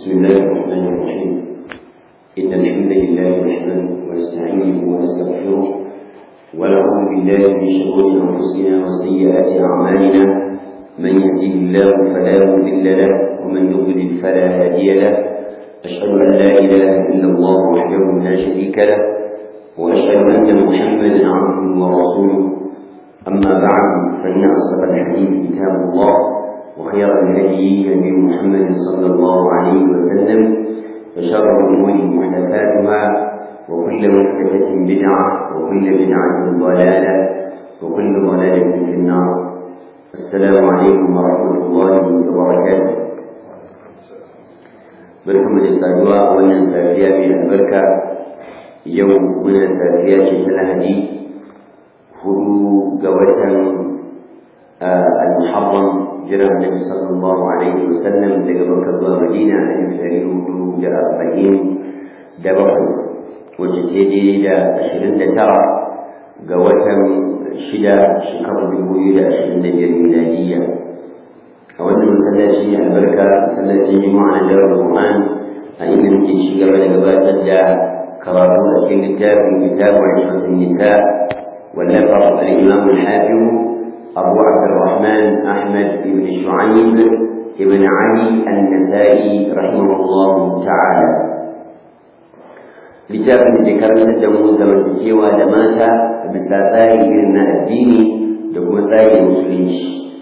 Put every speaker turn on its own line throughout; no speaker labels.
بسم الله الرحمن الرحيم إن الحمد لله نحمده ونستعينه ونستغفره ونعوذ بالله من شرور أنفسنا وسيئات أعمالنا من يهده الله فلا مضل له ومن يضلل فلا هادي له أشهد أن لا إله إلا الله وحده لا شريك له وأشهد أن محمدا عبده ورسوله أما بعد فإن أصدق الحديث كتاب الله وخير الهدي هدي محمد صلى الله عليه وسلم وشر الأمور محدثاتها وكل محدثة بدعة وكل بدعة ضلالة وكل ضلالة في النار. السلام عليكم ورحمة الله وبركاته. بركم الإسادوة والنسافية في البركة يوم من السافية سلهدي هدو قوة المحرم جرى النبي صلى الله عليه وسلم لقبك الله مدينة أن يفعلوا دا 40 دبقوا وجتيدي دا 29 قوة شدا شكر بالبوية دا 25 ميلادية أولا مسلسي البركة مسلسي جمعنا دار القرآن أين نتيجي قبل قبات دا كراتون أشياء كتاب وعشرة النساء واللفظ الإمام الحافظ أبو عبد الرحمن أحمد بن شعيب بن علي النسائي رحمه الله تعالى. littafin da karanta da mu zamantakewa da mata bisa tsari irin na addini da kuma tsarin musulunci.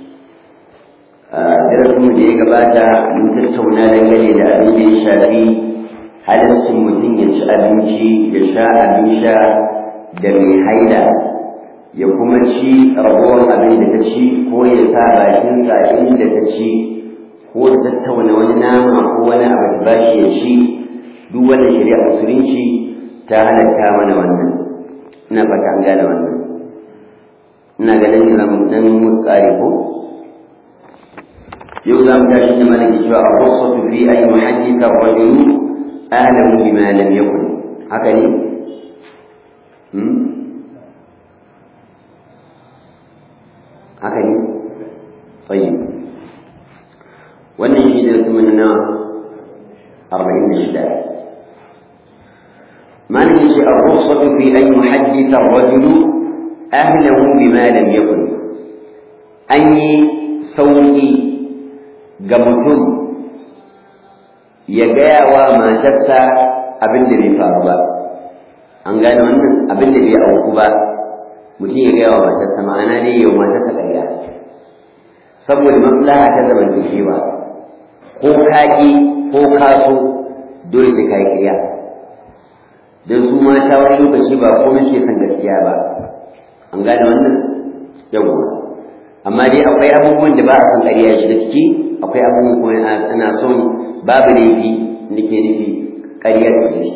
Darasinmu da ya gabata mun tattauna dangane da abin da ya shafi halaccin mutum ya ci abinci ya sha abin sha da mai haila ya kuma ci ragowar abin da ta ci ko ya sa bakinsa inda ta ci ko ta tattauna wani nama ko wani abu da ba shi ya ci duk wannan shari'a musulunci ta halatta mana wannan. Ina fata an gane wannan. Ina ganin nan mu tsare ko yau za mu tashi da malaki cewa ar-rukhsatu fi an yuhadditha ar-rajulu ahlahu bima lam yakun. Haka ne? haka ne? tsayin wannan shi da su na 46 malin shi a rukhsatu fi an yuhadditha ar-rajulu ahlahu bima lam yakun. An yi sauki ga mutum ya gaya wa matarsa abin da bai faru ba. An gane wannan abin da bai auku ba mutum ya gaya wa matarsa, ma'ana dai yau matarsa ƙarya saboda maslaha ta zamantakewa ko kaƙi ko kaso dole sai kai ƙarya don su mata wani lokaci ba komai suke san gaskiya ba. An gane wannan yawwa, amma dai akwai abubuwan da ba a san ƙarya shiga ciki, akwai abubuwan kuma ana son babu laifi nake nufi ƙaryar da shi.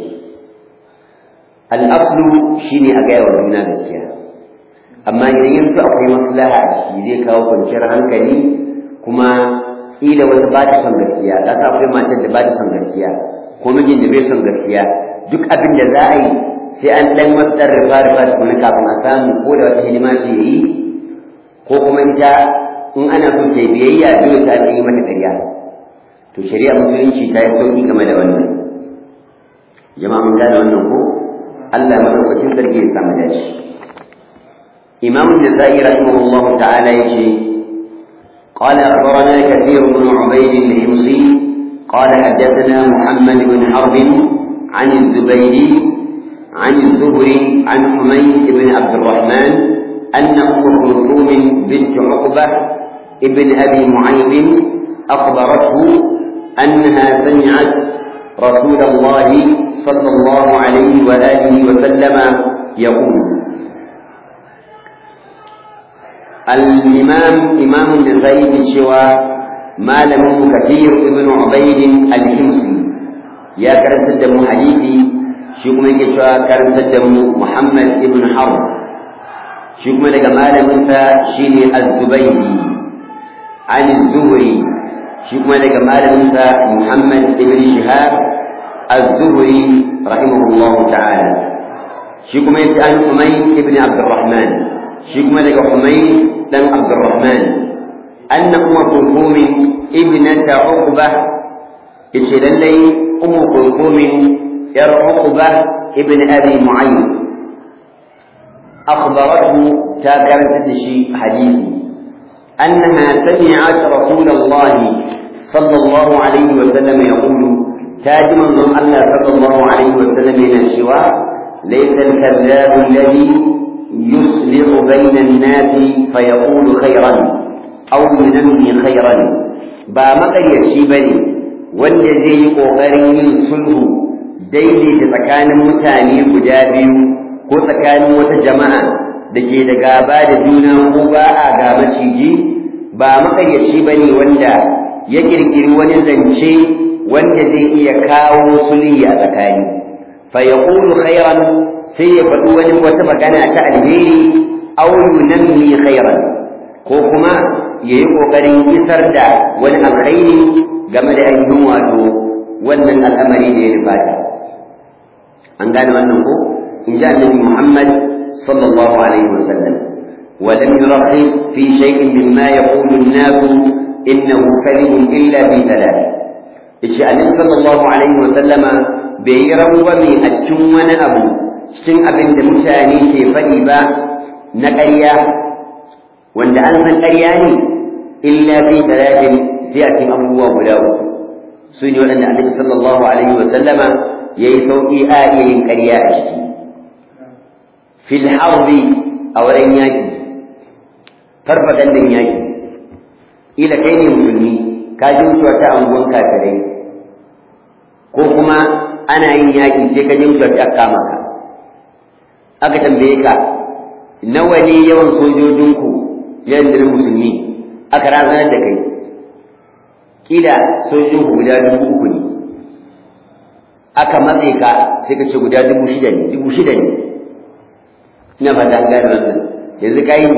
Al-aslu shine a gaya wa juna gaskiya, amma idan yanzu akwai maslaha a ciki zai kawo kwanciyar hankali kuma ila wata ba ta son gaskiya, za ta akwai matar da ba ta son gaskiya ko mijin da bai son gaskiya, duk abin da za a yi sai an ɗan matsar rufa tukuna kafin a samu ko da wata hidima ce yi ko kuma ita in ana so ta yi biyayya dole ta yi mata ƙarya. To shari'a musulunci ta yi sauƙi game da wannan. Jama'a mun gane wannan ko? Allah madaukakin sarki ya samu dace. إمام النسائي رحمه الله تعالى يشي قال أخبرنا كثير بن عبيد الحمصي قال حدثنا محمد بن حرب عن الزبيدي عن الزهري عن حميد بن عبد الرحمن أن أم كلثوم بنت عقبة ابن أبي معيط أخبرته أنها سمعت رسول الله صلى الله عليه وآله وسلم يقول. إمام النسائي شوى ما لم كثير ابن عبيد الحمصي يا كرم سدم حديثي شكما شوى كرم سدم محمد ابن حرب شكما لك ما لم شيني الزبيدي عن الزهري شكما لك ما لم محمد ابن شهاب الزهري رحمه الله تعالى شكما عن حميد ابن عبد الرحمن شكما لك حميد بن عبد الرحمن أن أم كلثوم ابنة عقبة yace lallai ummu kulthum yar uqba ibn abi mu'ayyid akhbaratu ta karanta shi hadisi annaha sami'at rasulullah sallallahu alaihi wa sallam yaqulu تاج من الله صلى الله عليه وسلم من الشواء ليس الكذاب الذي يصلح بين الناس فيقول خيرا أو ينمي خيرا با مقريشي بني wanda zai yi ƙoƙarin yin sulhu daidaita tsakanin mutane guda biyu ko tsakanin wata jama'a da ke da gaba da juna ko ba a ga maciji ba maƙaryaci bane wanda ya ƙirƙiri wani zance wanda zai iya kawo sulhi a tsakani fa yaqulu khayran sai ya faɗi wani wata magana ta alheri aw yunammi khayran ko kuma yayi kokarin isar da wani alkhairi game da ainihin wato wannan al'amari da ya nufata an gane wannan ko in ji annabi Muhammad sallallahu alaihi wasallam wa lam yurakhis fi shay'in mimma yaqulu an-nas innahu kadhibun illa bi thalath yace annabi sallallahu alaihi wa sallama bai yi rangwame a cikin wani abu cikin abin da mutane ke faɗi ba na ƙarya wanda an san ƙarya ne illa fi talatin sai a cikin abubuwa guda uku su ne waɗanda annabi sallallahu alaihi wa sallama ya yi sauƙi a iya yin ƙarya a ciki fil harbi a wurin yaƙi farfagandan yaƙi ila kai ne musulmi ka ji mutuwa ta anguwan kafirai ko kuma ana yin yaƙi sai ka ji mutuwa ta kama ka aka tambaye ka nawa ne yawan sojojinku yanzu musulmi aka razanar da kai kila sojojinku guda 3,000 ne aka matse ka sai ka ce guda 6,000 ne ina fata an gane wannan yanzu ka yi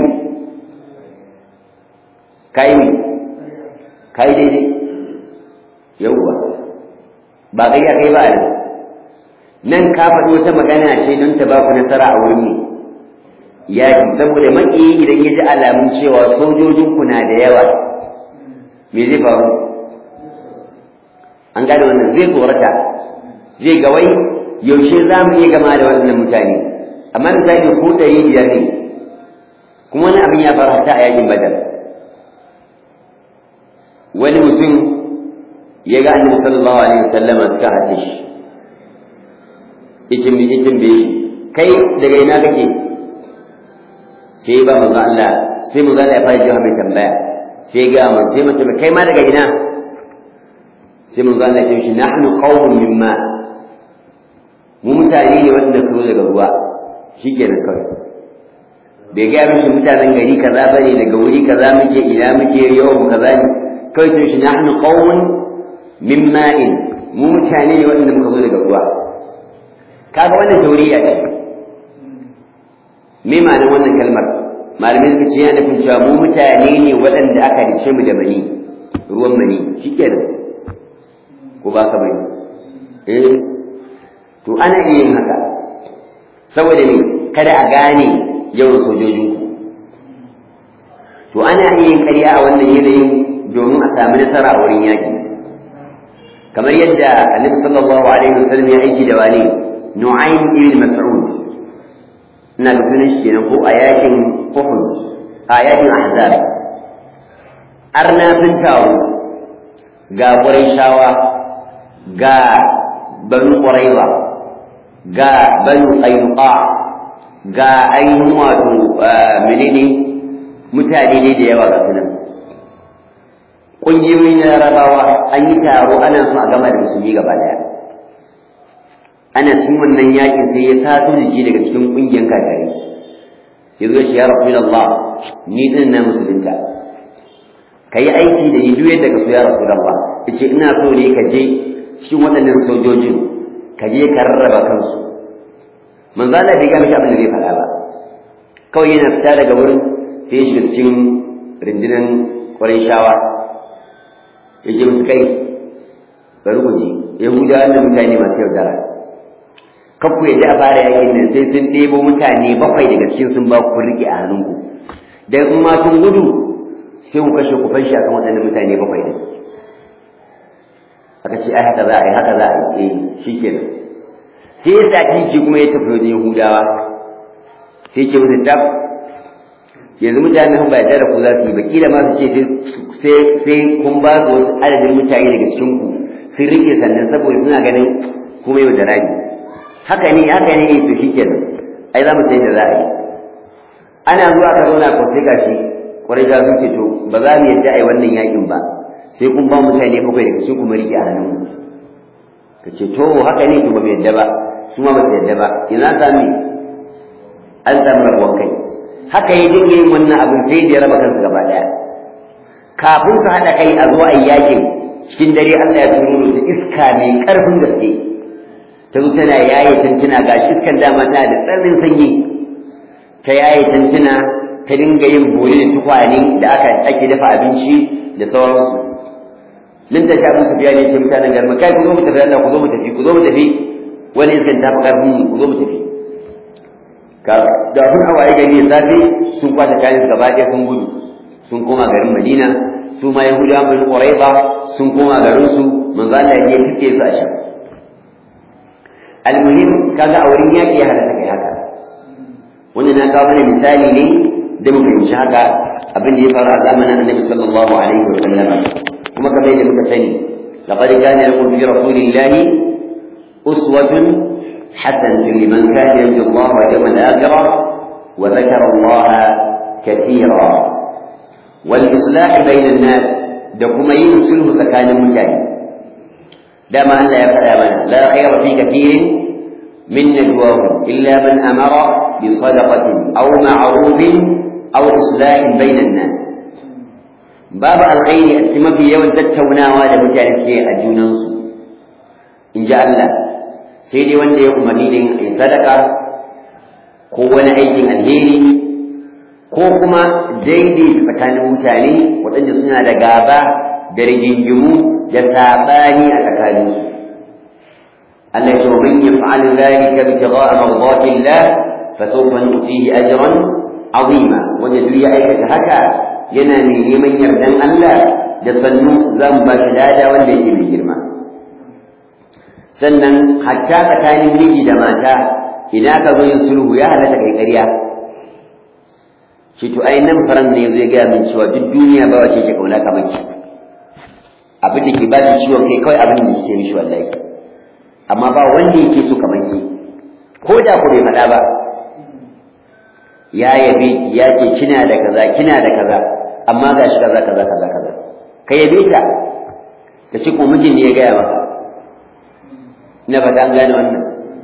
daidai yauwa ba ƙarya kai ba nan ka faɗi wata magana ce don ta ba ku nasara a wurin ne yaƙi saboda maƙiyi idan ya ji alamun cewa sojojinku na da yawa me zai faru an gane wannan zai tsorata zai ga wai yaushe za mu iya gama da waɗannan mutane amma misali ko 500 ne kuma wani abin ya faru hatta a yaƙin badar wani mutum ya ga annabi sallallahu alaihi wasallama suka haɗe shi yace mi tambaye shi kai daga ina kake sai ba manzo Allah sai manzo Allah ya fara jiwa mai tambaya sai ga mu sai mutum kai ma daga ina sai manzo Allah ya ce shi nahnu qaumun mimma mu mutane ne wanda su daga ruwa shikenan kawai bai ga mishi mutanen gari kaza bane daga wuri kaza muke ina muke yau kaza ne kawai ce shi nahnu qaumun mimma in mu mutane ne wanda muka zo daga ruwa kaga wannan tauriya ce me ma'anar wannan kalmar malamin suka ce yana nufin cewa mu mutane ne waɗanda aka rice mu da mani ruwan mani shikenan ko ba ka bane to ana iya yin haka saboda me kada a gane yawan sojojinku to ana iya yin ƙarya a wannan yanayin domin a sami nasara a wurin yaƙi kamar yadda annabi sallallahu alaihi wasallam ya aiki da wani Nu'aym ibn Mas'ud ina da sunan shi kenan ko a yakin Uhud a yakin Ahzab arna sun tawo ga Qurayshawa ga Banu Qurayza ga Banu Qaynuqa ga ainihin wato menene mutane ne da yawa ga sunan ƙungiyoyi na Larabawa an yi taro ana so a gama da musulmi gaba daya ana cikin wannan yaƙi sai ya taso jiki daga cikin ƙungiyar kakari ya zo shi ya Rasulullah ni din na musulunta ka yi aiki da ni duk yadda ka so ya Rasulullah ya ce ina so ne ka je cikin waɗannan sojojin ka je ka rarraba kansu manzo Allah bai ga mishi abin da zai faɗa ba kawai yana fita daga wurin sai ya shiga cikin rundunar Qurayshawa ya ce musu kai bari ku je Yahudawa da mutane masu yaudara kakku yadda a fara yakin nan sai sun ɗebo mutane 7 daga cikin sun ba ku riƙe a hannunku dan in ma sun gudu sai ku kashe ku fanshi akan waɗannan mutane 7 din aka ce ai haka za a yi haka za a yi shikenan sai ya saki shi kuma ya tafi wajen Yahudawa sai ke musu tab yanzu mutanen ba yarda da ku za su yi ba kila ma su ce sai kun ba su wasu adadin mutane daga cikin ku sun rike sannan saboda suna ganin kuma yau da rani haka ne to shikenan ai za mu sai da za a yi ana zuwa ka zauna ko sai gashi kwarai da sun ce to ba za mu yarda a yi wannan yakin ba sai kun ba mutane bakwai daga cikin kuma rike a hannun ka ce to haka ne to ba mu yarda ba su ma ba su yarda ba ina sami an samu rabuwar kai haka ya dinga yin wannan abin sai da ya raba kansu gaba daya kafin su haɗa kai a zo a yi yakin cikin dare Allah ya turo da iska mai ƙarfin gaske ta zo tana yaye tantuna ga iskan dama tana da tsananin sanyi ta yaye tantuna ta dinga yin bore da tukwane da ake dafa abinci da sauransu nan ta sha musu biya ne ce mutanen garma kai ku zo mu tafi Allah ku zo mu tafi wani iskan ta fi ƙarfin ku zo mu tafi da sun hawaye gari da safe sun kwata kayan su gaba ɗaya sun gudu sun koma garin Madina su ma Yahudawa bin Quraiba sun koma garin su manzo Allah ya fice su a can almuhim kaga a wurin yaki ya halatta kai haka wannan na kawo mana misali ne da mu fahimci haka abin da ya faru a zamanin Annabi sallallahu alaihi wa sallam kuma kamar yadda muka sani laqad kana lakum fi rasulillahi uswatun حسنة لمن كان يرجو الله واليوم الآخرة وذكر الله كثيرا والإصلاح بين الناس دكما ينسله سكان المجاهد دام أن لا يفعل لا خير في كثير من نجواهم إلا من أمر بصدقة أو معروف أو إصلاح بين الناس باب الخير أسمى في يوم تتونا وهذا مجاهد الجنانس إن جاء الله sai dai wanda ya umarni da yin sadaka ko wani aikin alheri ko kuma daidai tsakanin mutane waɗanda suna da gaba da rigingimu da saɓani a tsakaninsu. Allah ya ce wa man yaf'al dhalika ibtigha'a mardatillah fa sawfa nu'tihi ajran 'azima wanda duk ya aikata haka yana mai neman yardan Allah da sannu zan ba shi lada wanda yake mai girma. sannan hatta tsakanin miji da mata idan ka zo yin sulhu ya halatta kai ƙarya ce to ai nan faran ne zai gaya min cewa duk duniya ba wace ke kauna kamar ki abin da ke ba shi ciwon kai kawai abin da yake mishi wallahi amma ba wanda yake so kamar ki ko da ku bai faɗa ba ya yabe ki ya ce kina da kaza amma ga shi kaza ka yabe ta ka ce ko mijin ne ya gaya maka na fata an gane wannan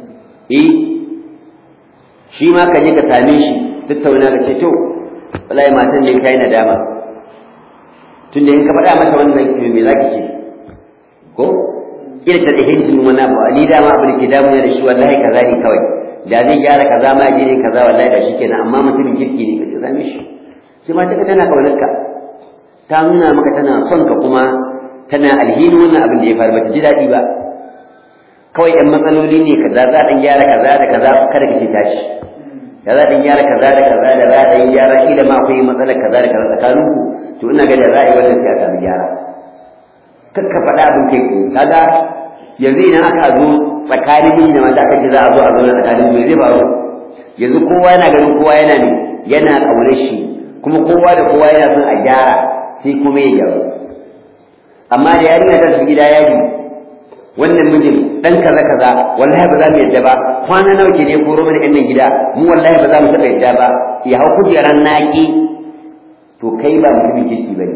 shi ma ka je ka same shi tattauna ka ce to wallahi matan ne kai nadama tunda in ka faɗa mata wannan to me zaki ce ko kila ta da hintin wani abu ni dama abu da ke damu da shi wallahi kaza ne kawai da zai gyara kaza ma je ne kaza wallahi da shi kenan amma mutumin kirki ne ka ce same shi sai mata ka tana kaunarka ta nuna maka tana son ka kuma tana alhini wannan abin da ya faru bata ji daɗi ba kawai ɗan matsaloli ne kaza za a gyara kaza da kaza kada ka ce tashi da za a gyara kaza da kaza da za a gyara shi da ma akwai matsalar kaza da kaza tsakaninku to ina ga da za a yi wannan sai a samu gyara kar ka faɗa abin kai kaga yanzu idan aka zo tsakanin miji da mata aka ce za a zo a zauna tsakanin su zai faru yanzu kowa yana ganin kowa yana ne yana ƙaunar shi kuma kowa da kowa yana son a gyara sai kuma ya gyaru amma da yarinya ta su gida yaji wannan mijin dan kaza wallahi ba za mu yadda ba kwana nawa ke ne koro mana ɗan gida mu wallahi ba za mu taɓa yadda ba ya hau kujeran naƙi to kai ba mutumin kirki ba ne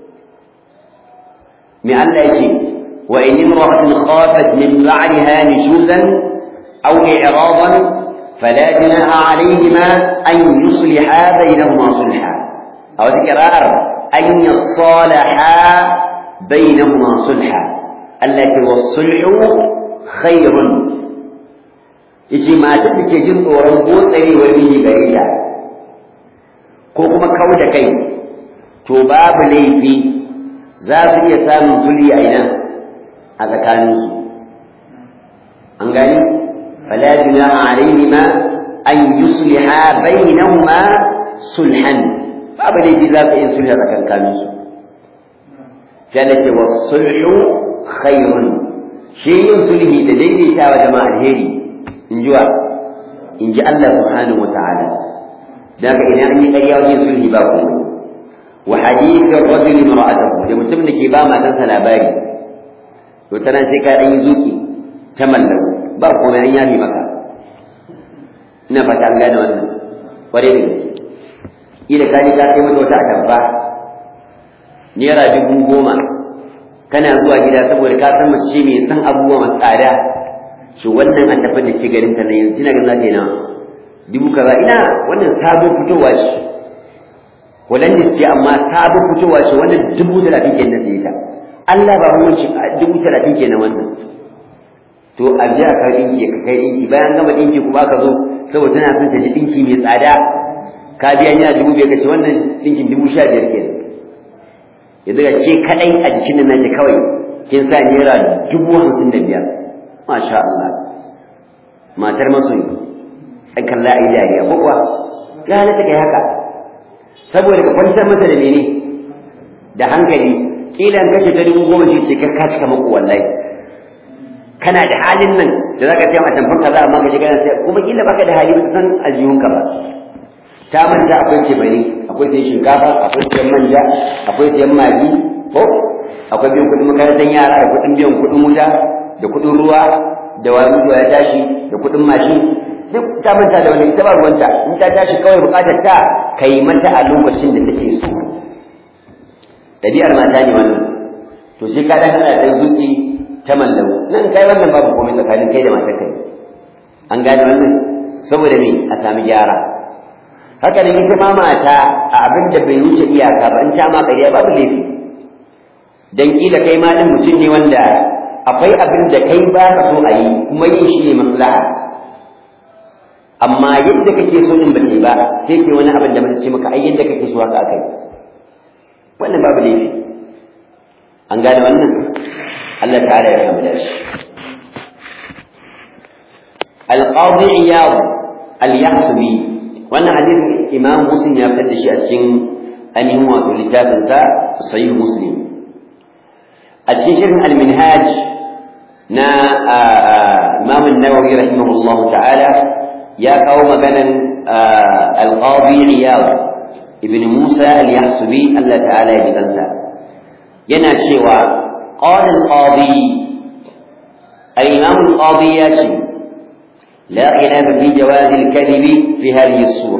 me Allah ya ce wa in imra'atun khafat min ba'liha nushuzan aw i'radan fala junaha 'alayhima an yusliha bainahuma sulha aw dhikrar an yusalaha bainahuma sulha allati was-sulhu khairun yace mata take jin tsoron botsarewar miji gare ta ko kuma kauda kai to babu laifi za su iya samun sulhi a ina a tsakaninsu an gani fala junaha alaihima an yusliha bainahuma sulhan babu laifi za su iya sulhi a tsakaninsu sai da ce was-sulhu khairun shi yin sulhi da daidaitawa da alheri in ji Allah subhanahu wa ta'ala daga idan an yi ƙarya wajen sulhi ba komai wa hadithir rajuli mar'atahu da mutum da ke ba matansa labari to tana sai ka dan yi zuki ta mallau ba komai an yafi maka ina fata an gane wannan kware da gaske ila ka ji ka kai mata wata atamfa naira 10,000 kana zuwa gida saboda ka san mace mai san abubuwa masu tsada shi wannan an tafi da ke garin ta nan yanzu kina ga zata yi nawa 10,000 ina wannan sabon fitowa ce Hollandis ce amma sabon fitowa ce wannan 30,000 kenan da ita Allah ba mu ci 30,000 kenan wannan to a biya ka dinki ka kai dinki bayan gama dinki kuma ka zo saboda tana son ta ji dinki mai tsada ka biya ni 5,000 ka ce wannan dinkin 15,000 kenan yanzu ga ke kadai a jikin nan nake kawai kin sa naira 55,000 masha Allah matar masoyi ai kalla ai dariya ko kuwa ga halatta kai haka saboda ka kwantar masa da mene da hankali kila an kashe ta 10,000 ce ka kashi kamar ku wallahi kana da halin nan da zaka sai a tamfar kaza amma ka je kana sai kuma kila baka da hali ba san aljihunka ba ta manta akwai kebari akwai sayan shinkafa akwai sayan manja akwai sayan magi ko akwai biyan kuɗin makarantar yara da kuɗin biyan kuɗin wuta da kuɗin ruwa da wani ya tashi da kuɗin mashin duk ta manta da wani ita ba ruwanta in ta tashi kawai buƙatar ta kai mata a lokacin da take so ɗabi'ar mata ne wannan to sai ka dan hana ɗan zuƙi ta mallau nan kai wannan babu komai tsakanin kai da matar kai an gane wannan saboda me a sami gyara haka ne ita ma mata a abin da bai wuce iyaka ba in ta ma ƙarya babu laifi dan kila kai ma din mutum ne wanda akwai abin da kai ba ka so a yi kuma yin shi ne maslaha amma yadda kake so din bace ba sai ke wani abin da mace ce maka ai yadda kake so haka akai wannan babu laifi an gane wannan Allah ta'ala ya kamala shi al-qadi iyad al-yahsubi wannan hadisin imam muslim ya fitar da shi a cikin ainihin wato littafin sa sahih muslim a cikin shirin al-minhaj na imam an-nawawi rahimahullah ta'ala ya kawo maganan al-qadi iyad ibn musa al-yahsubi Allah ta'ala ya jikansa yana cewa qala al-qadi al-imam al-qadi ya ce لا خلاف في جواز الكذب في هذه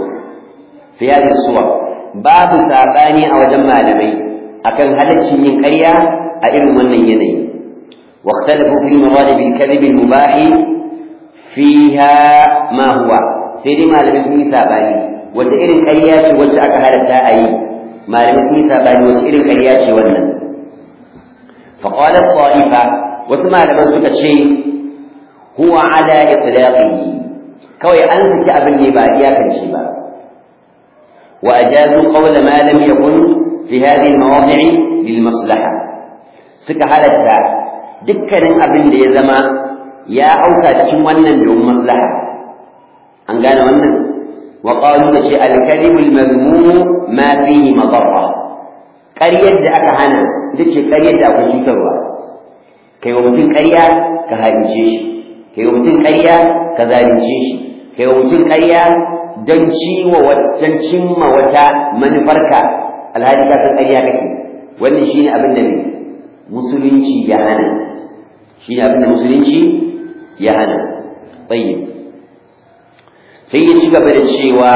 الصور باب ساباني أو جمع لمي أكن هلتش من قرية أئل من يني واختلفوا في المراد بالكذب المباح فيها ما هو سيدي ما لم يسمي ساباني وتئر قرية وجهك هلتا أي ما لم يسمي ساباني وتئر قرية ونن فقال الطائفة وسمع لمن سكت شيء هو على إطلاقه كوي أنت أبني بعدياك الشبا وأجازوا قول ما لم يكن في هذه المواضع للمصلحة سكة حالتها دكا أبن لي زما يا أوكا تشمونا لهم مصلحة أن قالوا أنه وقالوا لشيء الكذب المذموم ما فيه مضرة قرية أكهانا دكي قرية أكهانا كي ومتن قرية كهاجيش kai mutum ƙarya ka zalunce shi kai mutum ƙarya don cimma wata manufarka alhali ka san ƙarya kake wannan shine abin da musulunci ya hana shine abin da musulunci ya hana tayyib sai ya ci gaba da cewa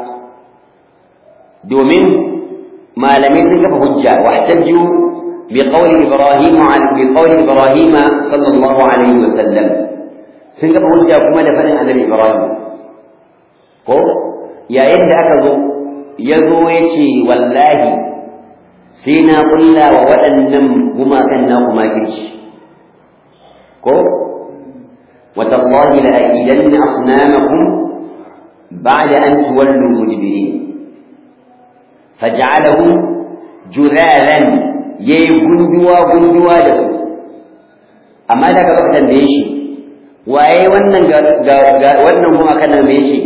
domin malamai sun kafa hujja wahtaju biqawli ibrahim sallallahu alaihi wasallam sun gaba hujja kuma da faɗin annabi Ibrahim ko yayin da aka zo ya zo ya ce wallahi sai na kulla wa waɗannan gumakan na kuma kirci ko watallahi la aqidanna asnamakum ba'da an tuwallu mudbirin faj'alahu juralan yayi gunduwa da su amma daga bakatan da shi waye wannan wannan kuma kana me shi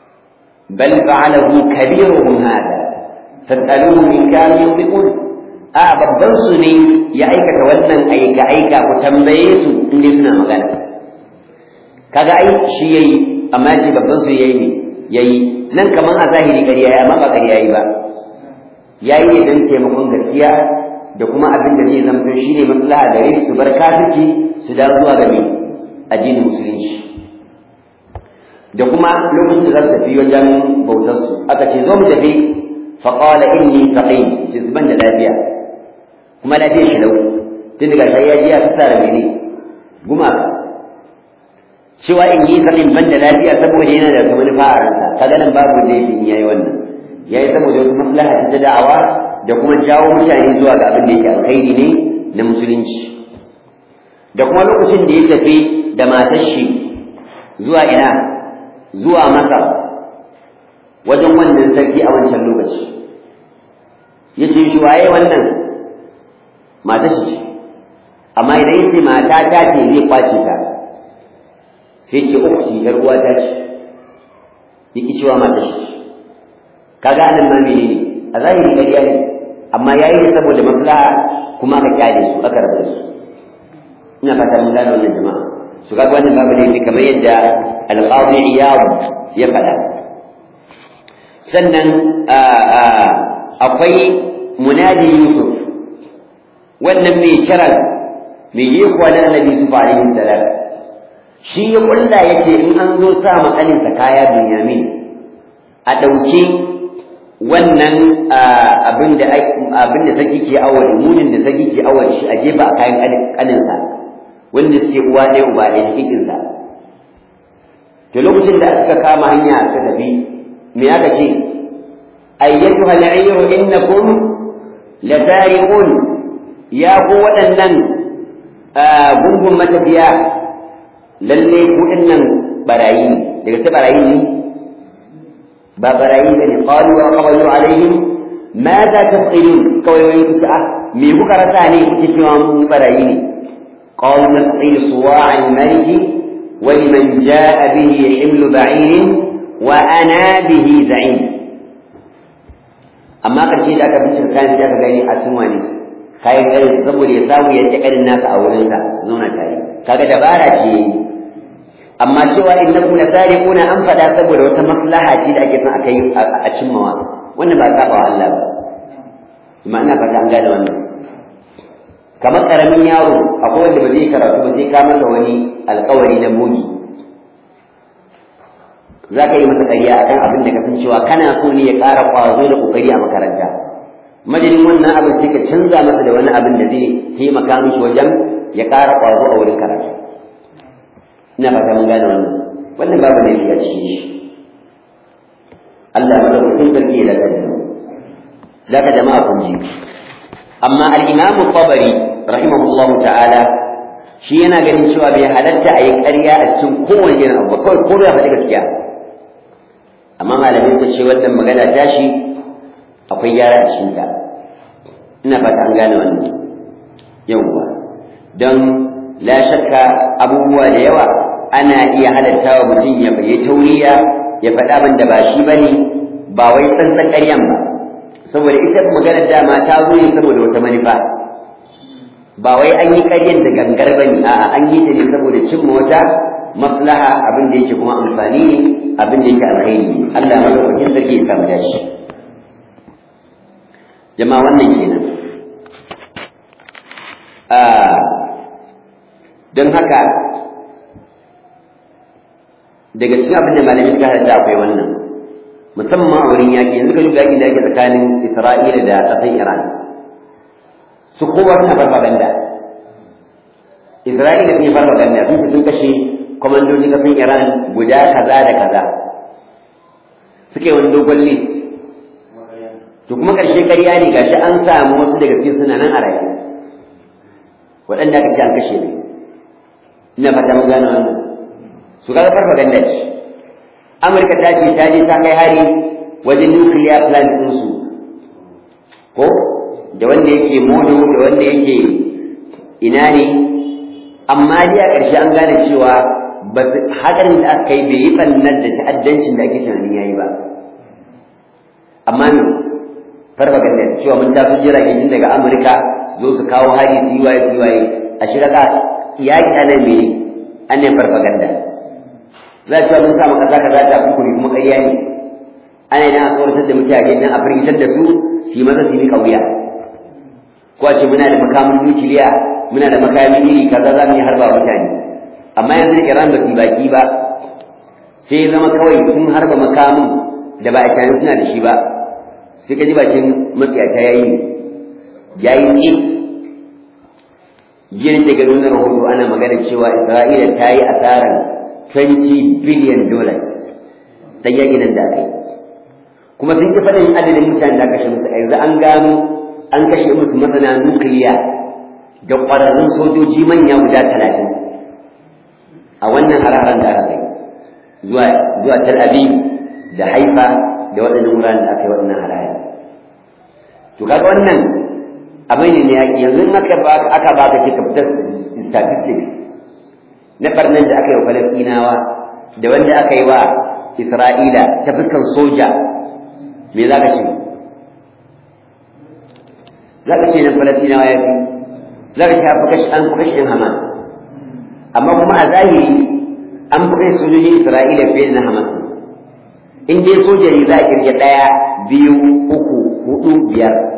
bal fa'alahu kabiruhum hada fasaluhu in kanu yuqul a babban su ne ya aikata wannan aika ku tambaye su inda suna magana kaga ai shi yayi amma shi babban su yayi nan kaman a zahiri ƙarya yayi amma ba ƙarya yayi ba yayi ne dan taimakon gaskiya da kuma abin da zai zama shine maslaha gare su bar kafirci su da zuwa ga addinin musulunci da kuma lokacin da za su tafi wajen bautar su aka ce zo mu tafi fa qala inni saqim sai su banda lafiya kuma lafiya shi lau tun daga sai ya ji ya tsara mene guma cewa in yi saqim banda lafiya saboda yana da manufa a ransa kaga nan babu laifi yayi wannan yayi saboda wata maslaha ta da'awa da kuma jawo mutane zuwa ga abin da yake alkhairi ne na musulunci da kuma lokacin da ya tafi da matar shi zuwa ina zuwa Masar wajen wannan sarki a wancan lokaci yace shi waye wannan matar shi amma idan yace mata ta ce zai kwace ta sai ce ukhti yar uwa ta ce yake cewa matar shi kaga anan ma menene a zahiri ƙarya ne amma yayi ne saboda maslaha kuma aka kyale su aka rabu su ina fata mun gane wannan jama'a su ga wannan babu ne kamar yadda al-qadi iyad ya faɗa sannan akwai munadi yusuf wannan mai kiran mai yi kuwa na annabi yusuf alaihi salam shi ya kulla yace in an zo sa matsalin sa kaya binyamin a dauki wannan abin da saki ke awali munin da saki ke awali shi a jefa a kayan kaninsa wanda suke uwa ɗaya uba ɗaya cikinsa to lokacin da suka kama hanya suka tafi me aka ce ayyatuha al'ayru innakum latariqun ya ku waɗannan gungun matafiya lalle ku dinnan barayi daga sai barayi ne ba barayi bane qalu wa qalu alaihim madha tafqilun kawai ku sa'a me kuka rasa ne kuke cewa mu barayi ne qalu naqil suwa'il maliki wa liman jaa bihi himlu ba'ir wa ana bihi za'im amma karshe da aka bincika kayan da aka gani a cikin wani kayan garin saboda ya samu ya ci karin nasa a wurin sa su zauna tare kaga dabara ce amma cewa innakum lasariquna an fada saboda wata maslaha ce da ake son aka yi a cimmawa wannan ba saba wa Allah ba amma ina fata an gane wannan kamar karamin yaro akwai wanda ba zai karatu ba zai ka masa wani alƙawari na bogi za ka yi masa ƙarya akan abin da ka san cewa kana so ne ya ƙara ƙwazo da ƙoƙari a makaranta majalin wannan abin sai ka canza masa da wani abin da zai taimaka mishi wajen ya ƙara ƙwazo a wurin karatu ina fata mun gane wannan babu laifi a cikin shi Allah madaukakin sarki da kai zaka jama'a kun ji amma al-Imam Tabari rahimahullahu ta'ala shi yana ganin cewa bai halatta a yi ƙarya a cikin kowane irin abu kawai ko ya faɗi gaskiya amma malamin ta ce wannan magana tashi akwai gyara a cikin ta ina fata an gane wannan yawwa don la shakka abubuwa da yawa ana iya halatta wa mutum ya bayyana tauriya ya faɗa abin da ba shi bane ba wai tsantsan ƙaryan ba saboda ita maganar dama ta zo ne saboda wata manufa ba wai an yi ƙaryan da gangar bane a'a an yi ta ne saboda cimma wata maslaha abin da yake kuma amfani ne abin da yake alkhairi Allah madaukakin sarki ya samu dashi jama'a wannan kenan don haka daga cikin abin da malamai suka hada akwai wannan musamman a wurin yaƙi yanzu ka duba yaƙin da ake tsakanin Isra'ila da ƙasar Iran su kowa suna farfaganda Isra'ila sun yi farfaganda sun kashe kwamandojin ƙasar Iran guda kaza da kaza suke wani dogon list to kuma ƙarshe ƙarya ne gashi an samu wasu daga cikin suna nan a raye waɗanda aka ce an kashe ne ina fata mun gane wannan su kaga farfaganda ce Amurka ta ce ta je ta kai hari wajen nuclear plant din su ko da wanda yake modo da wanda yake ina ne amma dai a ƙarshe an gane cewa hakarin da aka yi bai yi ɓannar da ta'addancin da ake tunanin yayi ba amma farfaganda cewa mun taso jirage tun daga Amurka su zo su kawo hari su yi waye a shiraka yaƙi a nan mene an ne farfaganda za cewa mun samu ƙasa kaza ta kukuri kuma ƙarya ne ana yana a tsoratar da mutane dan a firgitar da su su yi maza su yi wuya ko a ce muna da makamin nukiliya muna da makamin iri kaza za mu yi harba mutane amma yanzu da Iran ba su baki ba sai ya zama kawai sun harba makamin da ba a tare suna da shi ba sai ka ji bakin matsiyata yayi tsit jiya daga nuna rahoto ana magana cewa Isra'ila ta yi asarar $20 billion ta yaƙi nan da aka yi kuma sun ki faɗin adadin mutanen da aka kashe musu a yanzu an gano an kashe musu masana nukiliya da ƙwararrun sojoji manya guda 30 a wannan hararen da aka yi zuwa Tel Aviv da Haifa da waɗannan wuraren da aka yi waɗannan harare to kaga wannan abin ne yaƙi yanzu in aka baka ke fitar statistics na ɓarnar da aka yi wa Falastinawa da wanda aka yi wa Isra'ila ta fuskan soja me za ka ce? Za ka ce na Falastinawa ya fi za ka ce an fi kashe Hamas amma kuma a zahiri an fi kashe sojojin Isra'ila fiye da na Hamas in dai soja ne za a kirge 1 2 3 4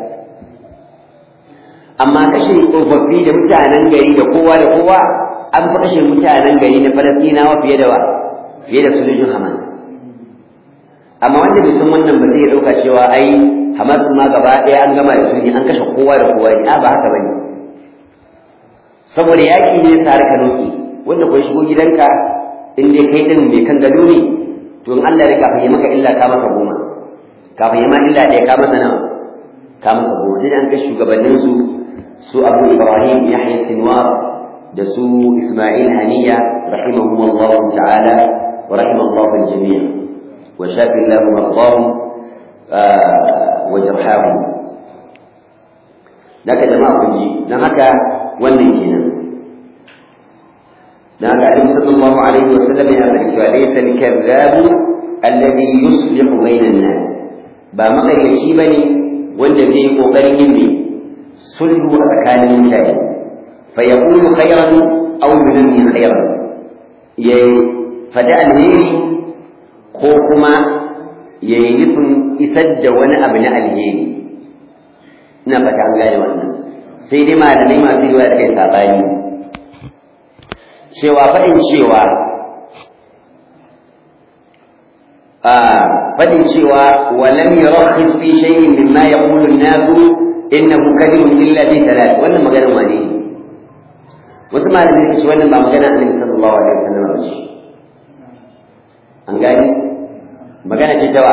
5 amma kashe tsofaffi da mutanen gari da kowa an fi kashe mutanen gari na Falastinawa fiye da sojojin Hamas amma wanda bai san wannan ba zai dauka cewa ai Hamas ma gaba ɗaya an gama da su ne an kashe kowa da kowa ne ba haka bane saboda yaki ne tare ka noki wanda ko shigo gidanka in dai kai din mai kan gado ne to in Allah ya kafin ya maka illa ka masa 10 kafin ya ma illa ɗaya ka masa nawa ka masa 10 dai an kashe shugabannin su Abu Ibrahim Yahya Sinwar da su Ismail Haniya rahimahumullah ta'ala wa rahimallahu al-jami' wa shafi Allah mardahum wa jarhahum daga jama'a kun ji dan haka wannan kenan dan haka Annabi sallallahu alaihi wa sallam ya faɗi cewa laysa al-kadhdhab alladhi yuslihu bayna an-nas ba magayyaci bane wanda zai kokarin yin sulhu a tsakanin mutane فيقول خيرا أو ينمي خيرا فداء الهيري كوكما ينفن إسد وانا أبناء الهيري نفت عن غير وانا سيدي ما لم يما في رواية كيساباني شوى فإن شوى فإن شوى ولم يرخص في شيء مما يقول الناس إنه كذب إلا في 3 وانا مغانا ماني wasu malamai su ce wannan ba magana Annabi sallallahu alaihi wasallam ba ce an gani magana ce ta wa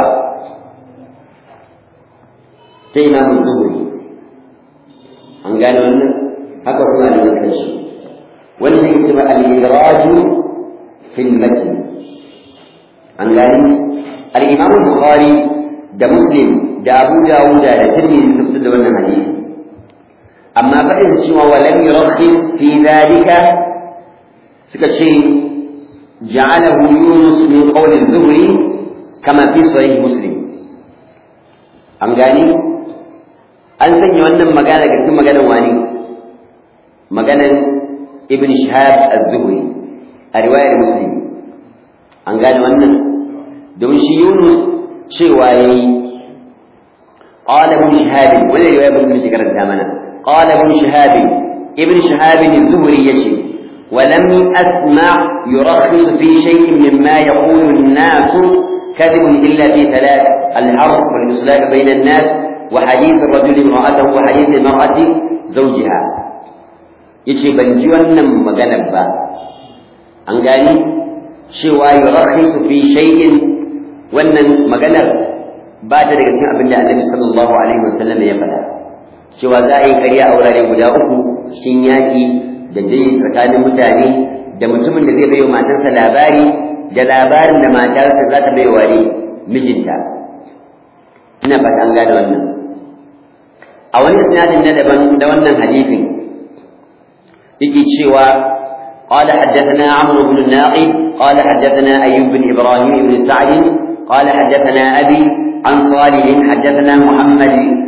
ta Imam Zuhri an gani wannan haka kuma da wasu shi wannan ne kuma al-idraj fi al-matn an gani al-Imam Bukhari da Muslim da Abu Dawud da Tirmidhi sun fitar da wannan hadisi amma faɗin cewa walam yurakhis fi dhalika suka ce ja'alahu Yunus min qawl az-Zuhri kama fi sahih Muslim an gani an sanya wannan magana daga cikin maganar wani maganar Ibn Shihab az-Zuhri a riwayar Muslim an gane wannan don shi Yunus cewa yayi qala Ibn Shihab wannan riwayar Muslim ce karanta mana قال ابن شهاب الزهري يشي ولم أسمع يرخص في شيء مما يقول الناس كذب إلا في 3 الحرب والإصلاح بين الناس وحديث الرجل امرأته وحديث المرأة زوجها يشي بنجي ونم مغنبا أنقاني شوى يرخص في شيء ونم مغنب بعد ذلك أبن النبي صلى الله عليه وسلم يفعل cewa za a yi ƙarya a wurare guda 3 cikin yaƙi da dai tsakanin mutane da mutumin da zai bai wa matarsa labari da labarin da matarsa za ta bai wa mijinta ina fata an gane wannan a wani isnadin na daban da wannan hadisin yake cewa قال حدثنا عمرو بن الناقد قال حدثنا أيوب بن إبراهيم بن سعد قال حدثنا أبي عن صالح حدثنا محمد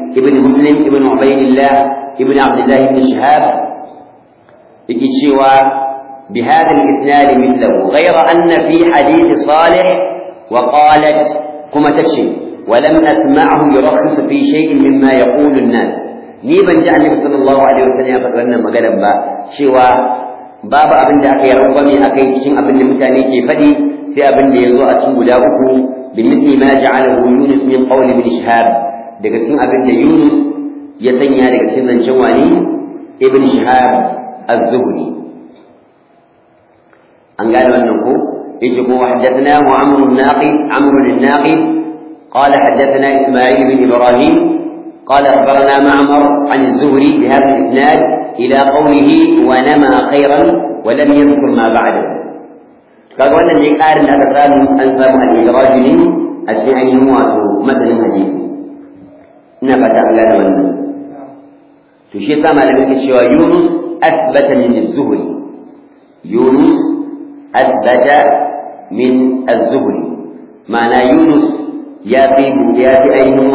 ibn Muslim ibn Ubaydillah ibn Abdullah ibn Shihab yake cewa بهذا الإسناد مثله غير أن في حديث صالح وقالت كما تشي ولم أسمعه يرخص في شيء مما يقول الناس نيبا جاء النبي صلى الله عليه وسلم فقالنا مقالا با شوى باب أبن دا أكي ربما أكي تشين أبن المتاني كي فدي سي أبن دا يزوء أتشين بداؤه بمثل ما جعله يونس من قول ابن شهاب دا كسين أبن دا يونس يتنيا دا كسين شواني ابن شهاب الزهري أن قال أنه يجب حدثناه عمرو الناقي قال حدثنا إسماعيل بن إبراهيم قال أخبرنا معمر عن الزهري بهذا الإسناد إلى قوله ونمى خيرا ولم يذكر ما بعده قال وأن اللي قال أن أنسب الإدراج من الشيء يموت مثل الحديث نفت عن قال أنه تشير ما لم يكن يونس أثبت من الزهري يونس أثبت من الزهري معنى يونس يابي أين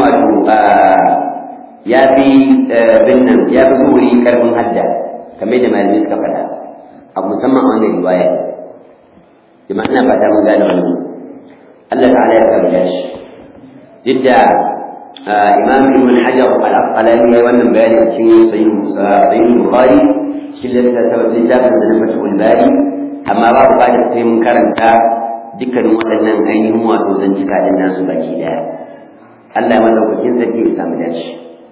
يابي بنن يابي زهري كرب هدا كما يدما المسك فلا أبو سمع عن الرواية بمعنى فتا من قال الله تعالى يكبرش جدا إمام ابن حجر العسقلاني وأن بيان صحيح البخاري كلها تبدأ بسنة الباري amma babu ba da sai mun karanta dukkanin waɗannan ainihin wato zancika din nasu baki daya Allah madaukakin sarki ya samu dace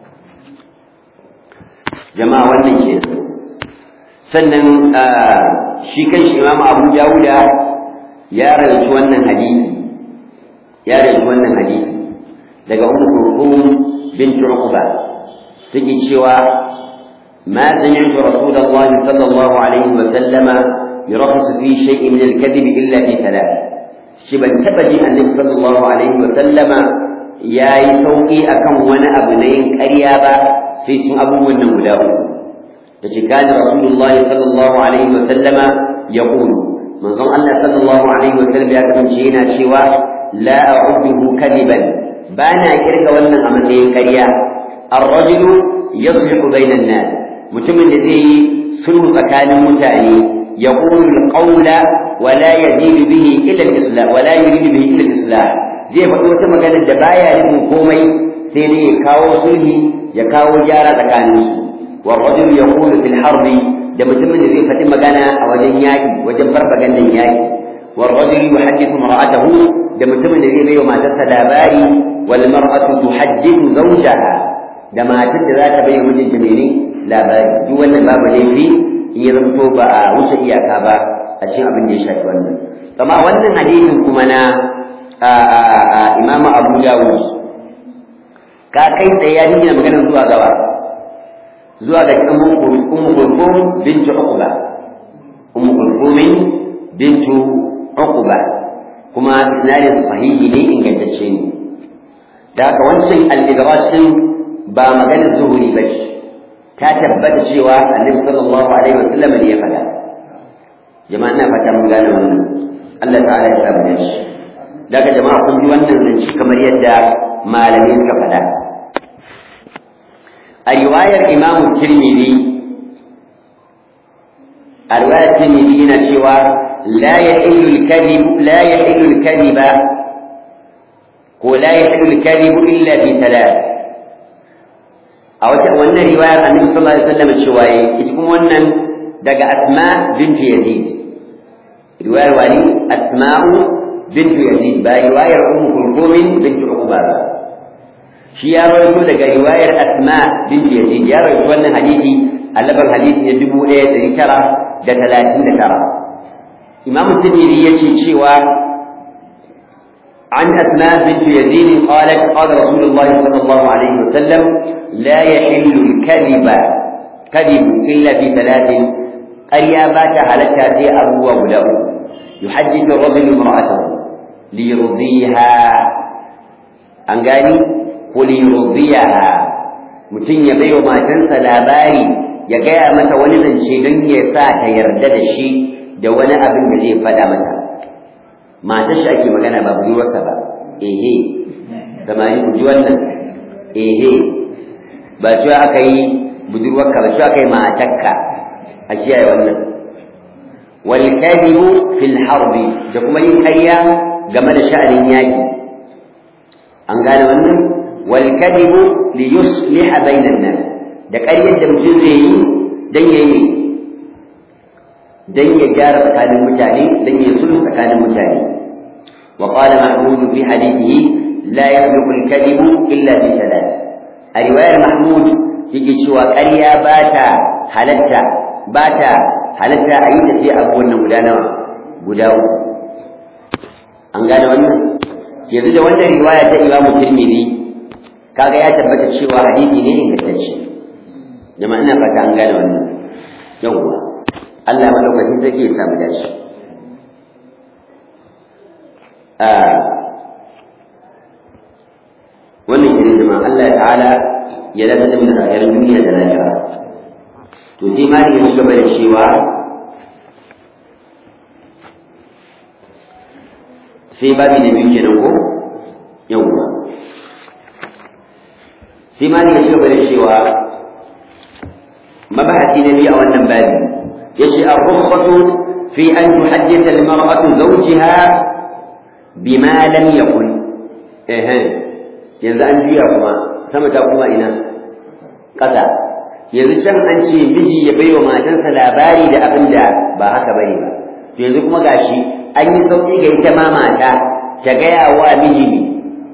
jama'a wannan ke sannan shi kanshi Imam Abu Dawud ya rawaito wannan hadisi daga Ummu Kulthum bint Uqba take cewa ma sami'tu Rasulullahi sallallahu alaihi wa sallama يرخص في شيء من الكذب إلا في ثلاث شبن تبدي النبي صلى الله عليه وسلم يا يتوقي أكم وانا أبنين قريابا سيسم أبو النمداء كان رسول الله صلى الله عليه وسلم يقول من ظن الله صلى الله عليه وسلم يكتم شيئا شوا لا أعده كذبا بانا كرك وانا أبنين قريا الرجل يصلح بين الناس متمن الذي سلو مكان متاني يقول القول ولا يزيد به إلا الإصلاح ولا يريد به إلا الإصلاح زي ما قلت مكان الدبايا لكم قومي سيني يكاو صلحي يكاو جارة تكاني والرجل يقول في الحرب دمتمن زي فتم مكانا وجن ياكي وجن فربقا ياكي والرجل يحدث امرأته دمتمن زي بيو ما تتلاباري والمرأة تحدث زوجها دما تتذات بيو من الجميلين لا باري جوانا باب ليفي in ya zanto ba a wuce iyaka ba a cikin abin da ya shafi wannan kama wannan hadisin kuma na Imam Abu Dawud ka kai tsaye ya dinga magana zuwa ga Ummu Kulthum bint Uqba kuma isnadin sahihi ne ingantacce ne da haka wancan al-idraj din ba maganar zuhuri ba ce ta tabbata cewa annabi sallallahu alaihi wasallam ne ya faɗa jama'a ina fata mun gane wannan Allah ta'ala ya tabbata shi daga jama'a kun ji wannan zance kamar yadda malamai suka faɗa a riwayar Imam Tirmidhi yana cewa la yahillu al-kadhiba ko la yahillu al-kadhibu illa bi thalath a wannan riwayar annabi sallallahu alaihi wasallam cewa ita kuma wannan daga Asma bint Yazid riwayar wali Asma'u bint Yazid ba riwayar Ummu Kulthum bint Uqba shi ya rawaito daga riwayar Asma bint Yazid ya rawaito wannan hadisi allaban hadisi ne 1939 Imam Tirmidhi yace cewa عن أسماء بنت يزيد قالت قال رسول الله صلى الله عليه وسلم لا يحل الكذب إلا في ثلاث قريبات هلكا في أبو وله يحدث الرجل امرأته ليرضيها أنقاني وليرضيها متن يبيع ما تنسى لاباري يقيا متى ولدن شيئا يساك يردد الشيء دون أبن الذي فدا متى matar shi ake magana ba budurwarsa ba samari ku ji wannan ba cewa aka yi budurwarka ba cewa aka yi matakka a kiyaye wannan wal kadhibu fil harbi da kuma yin ƙarya game da sha'anin yaki an gane wannan wal kadhibu li yusliha bainan nas da ƙaryar da mutum zai yi dan ya gyara tsakanin mutane dan ya sulhu tsakanin mutane wa qala mahmud fi hadithihi la yasluku al kadhibu illa bi thalath a riwayar mahmud yake cewa ƙarya ba ta halatta a yi da sai abu wannan guda nawa guda uku an gane wannan yanzu da wannan riwaya ta Imam Tirmidhi kaga ya tabbata cewa hadisi ne ingantacce jama'a ina fata an gane wannan yawwa Allah madaukakin sarki ya samu dashi wannan kenan jama'a Allah ta'ala ya dace da rayuwar duniya da lahira to sai ma ne ya gaba da cewa sai babi da biyu kenan ko yawwa sai ma ne ya gaba da cewa mabahati na biyu a wannan babi yace ar-rukhsatu fi an tuhaddith al-mar'atu zawjaha bima lam yakun yanzu an juya kuma sama ta kuma ina ƙasa yanzu can an ce miji ya baiwa matarsa labari da abin da ba haka bane ba to yanzu kuma gashi an yi sauƙi ga ita ma mata ta gaya wa miji ne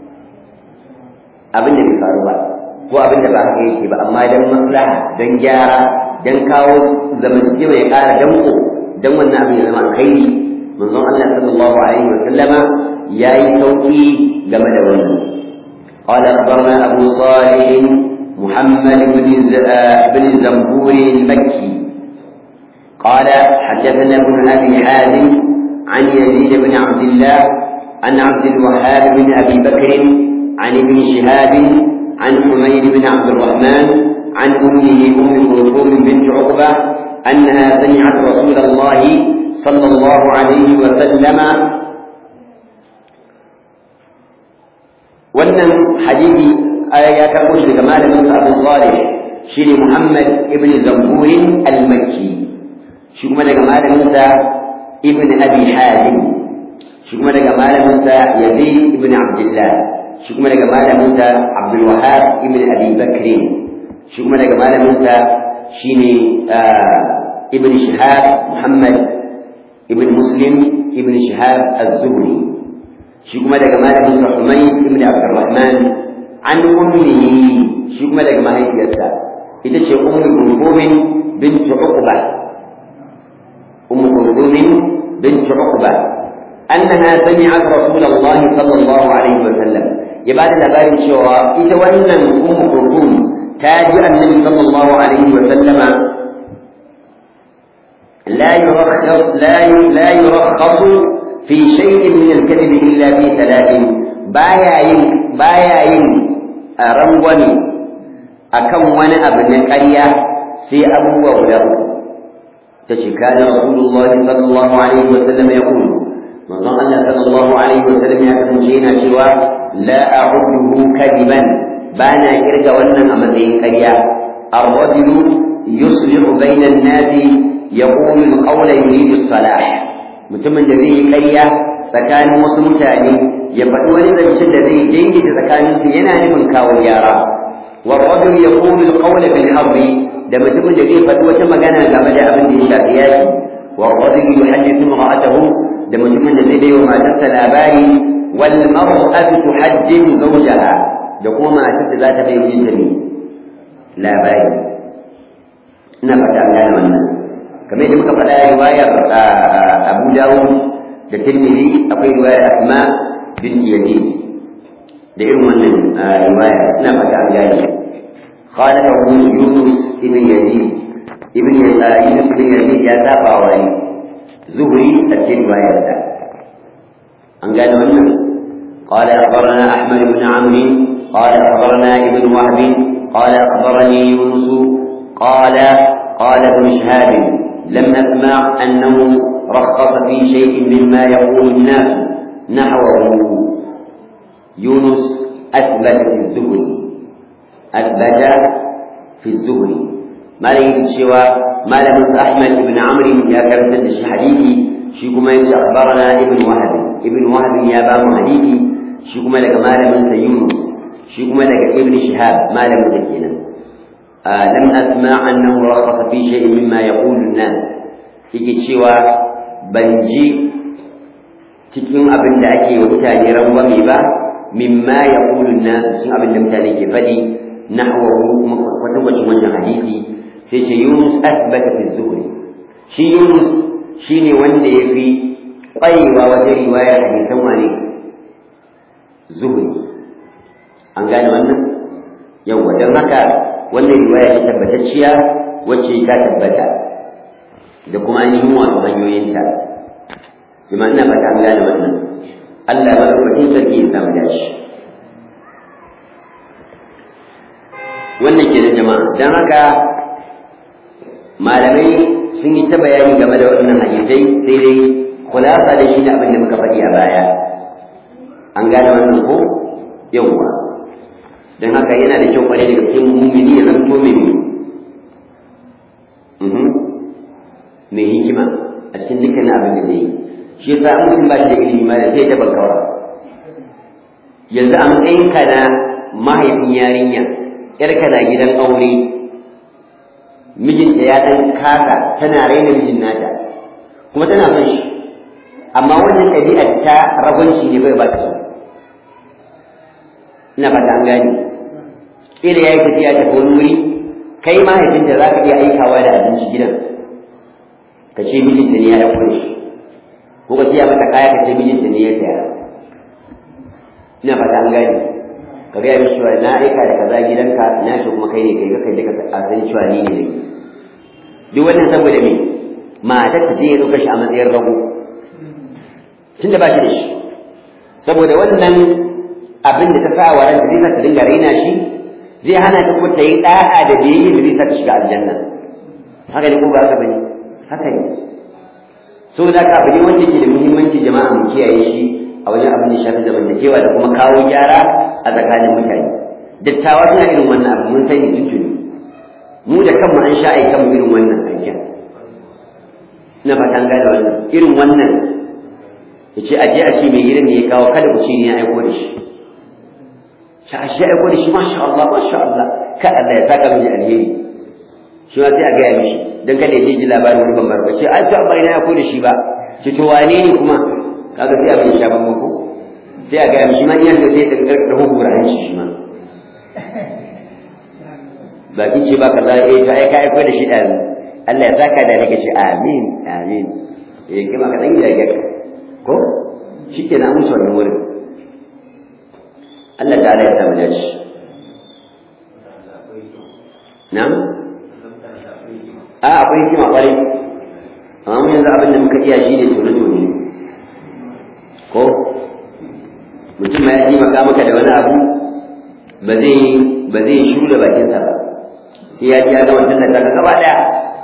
abin da bai faru ba ko abin da ba haka yake ba amma dan maslaha dan gyara dan kawo zamantakewa ya ƙara danko dan wannan abin ya zama alkhairi manzon Allah sallallahu alaihi wa sallama yayi sauƙi game da wannan قال أخبرنا أبو صالح محمد بن الزنبور المكي قال حدثنا ابن أبي حازم عن يزيد بن عبد الله عن عبد الوهاب بن أبي بكر عن ابن شهاب عن حميد بن عبد الرحمن عن أمه أم كلثوم بنت عقبة أنها سمعت رسول الله صلى الله عليه وسلم wannan hadisi ya karbo shi daga malamin sa Abu Salih shine Muhammad ibn Zambur al-Makki shi kuma daga malamin sa Ibn Abi Hazim shi kuma daga malamin sa Yazid ibn Abdullah shi kuma daga malamin sa Abdul Wahhab ibn Abi Bakr shi kuma daga malamin sa shine Ibn Shihab Muhammad ibn Muslim ibn Shihab az-Zuhri shi kuma daga malamin sa Humayd ibn Abdurrahman an ummihi shi kuma daga mahaifiyarsa ita ce ummu kulthum bint Uqba bint Uqba annaha sami'at Rasulullah sallallahu alaihi wasallam ya bada labarin cewa ita wannan ummu kulthum ta ji annabi sallallahu alaihi wasallama la yurakhas في شيء من الكذب إلا في ثلاث بايعين رنغني أكم وانا ابن قرية سي أبو وله كان رسول الله صلى الله عليه وسلم يقول من ظن صلى الله عليه وسلم يكون شيئا سوى لا أعده كذبا بانا إرجع وانا أمدين قرية الرجل يصلح بين الناس يقول القول يريد الصلاح mutumin da zai yi ƙarya tsakanin wasu mutane ya faɗi wani zance da zai daidaita tsakaninsu yana nufin kawo gyara wa rajul yaqulu al-qawla bil harbi da mutumin da zai faɗi wata magana game da abin da ya shafi yaki wa rajul yuhaddithu imra'atahu da mutumin da zai bayyana matarsa labari wal mar'atu tuhaddithu zawjaha da kuma matar da za ta bayyana mijinta labari ina fata an gane wannan kamar yadda muka faɗa riwayar Abu Dawud da Tirmidhi akwai riwayar Asma bint Yazid da irin wannan riwaya ina fata an gane qala Abu Yunus ibn Yazid ya saba wa Zuhri a cikin riwayar ta an gane wannan قال أخبرنا أحمد بن عمرو قال أخبرنا ابن وهب قال أخبرني يونس قال ابن شهاب لم أسمع أنه رخص في شيء مما يقول الناس نحوه يونس أثبت في الزهد أثبت fi az-zuhri malamin cewa malamin Ahmad ibn Amr ya karanta da shi hadisi shi kuma yace akhbarana ibn Wahb ya ba mu hadisi shi kuma daga malamin sa Yunus shi kuma daga ibn Shihab malamin da kenan lam asma annahu rakhasa fi shay'in mimma yaqulu an-nas yake cewa ban ji cikin abin da ake wa mutane rangwame ba mimma yaqulu an-nas cikin abin da mutane ke faɗi nahwahu kuma kwatankwacin wannan hadisi sai ce Yunus asbata fi zuhri shi Yunus shine wanda yafi ƙwarewa wajen riwayar hadisan wane zuhri an gane wannan yawa don haka wannan riwaya ta tabbatacciya wacce ta tabbata da kuma ainihin wasu hanyoyinta bima ina fata an gane wannan Allah ya madaukakin sarki ya samu dashi wannan kenan jama'a don haka malamai sun yi ta bayani game da wannan hadisai sai dai khulasa da shi da abin da muka faɗi a baya an gane wannan ko yawwa don haka yana da kyau kwarai daga cikin mumini ya zanto mai hikima a cikin dukkanin abin da zai yi shi yasa an mutum ba shi da ilimi ma da zai taɓa kawar yanzu a matsayinka na mahaifin yarinya yarka na gidan aure mijinta ya ɗan kasa tana raina mijin nata kuma tana son shi amma wannan ɗabi'ar ta ragonci ne bai ba ta so ina fata an gane ƙila ya yi tafiya ta wani wuri kai mahaifinta za ka iya aikawa da abinci gidan ka ce mijinta ne ya ɗauko shi ko ka siya mata kaya ka ce mijinta ne ya saya ina fata an gane ka gaya mishi cewa na aika da kaza gidanka na shi kuma kai ne kai ka kai duka a san cewa ni ne duk wannan saboda me matar ta je ya ɗauka shi a matsayin rago tun da ba shi da shi saboda wannan abin da ta sa wa ranta zai sa ta dinga raina shi zai hana ta kuma ta yi ɗa'a da biyayya da zai sa ta shiga aljanna haka ne ko ba haka bane haka ne saboda haka abu ne wanda ke da muhimmanci jama'a mu kiyaye shi a wajen abin da shafi zamantakewa da kuma kawo gyara a tsakanin mutane dattawa suna irin wannan abu mun sani tuntuni mu da kanmu an sha aikan mu irin wannan aikin ina fatan gane wannan irin wannan ya ce aje a ce mai gidan ne ya kawo kada ku ce ni ya aiko da shi shi ya aiko da shi masha Allah ka Allah ya saka miji alheri shi ma sai a gaya mishi dan kada ya ji labarin wani bambar ba ce ai to ba ina aiko da shi ba ce to wane ne kuma kaga sai abin sha ban ko sai a gaya mishi ma iya da sai da hukura hanci shi ma ba ki ce ba kaza to ai ka aiko da shi da Allah ya saka da nake shi amin kuma ka dan gida gaka ko shi ke na musu wannan wurin Allah ta'ala ya samu dace na'am akwai hikima kwarai amma mun yanzu abin da muka iya shi ne tone ko mutum ma ya taimaka maka da wani abu ba zai shiru da bakinsa ba sai ya ji ya gama tallata ka gaba daya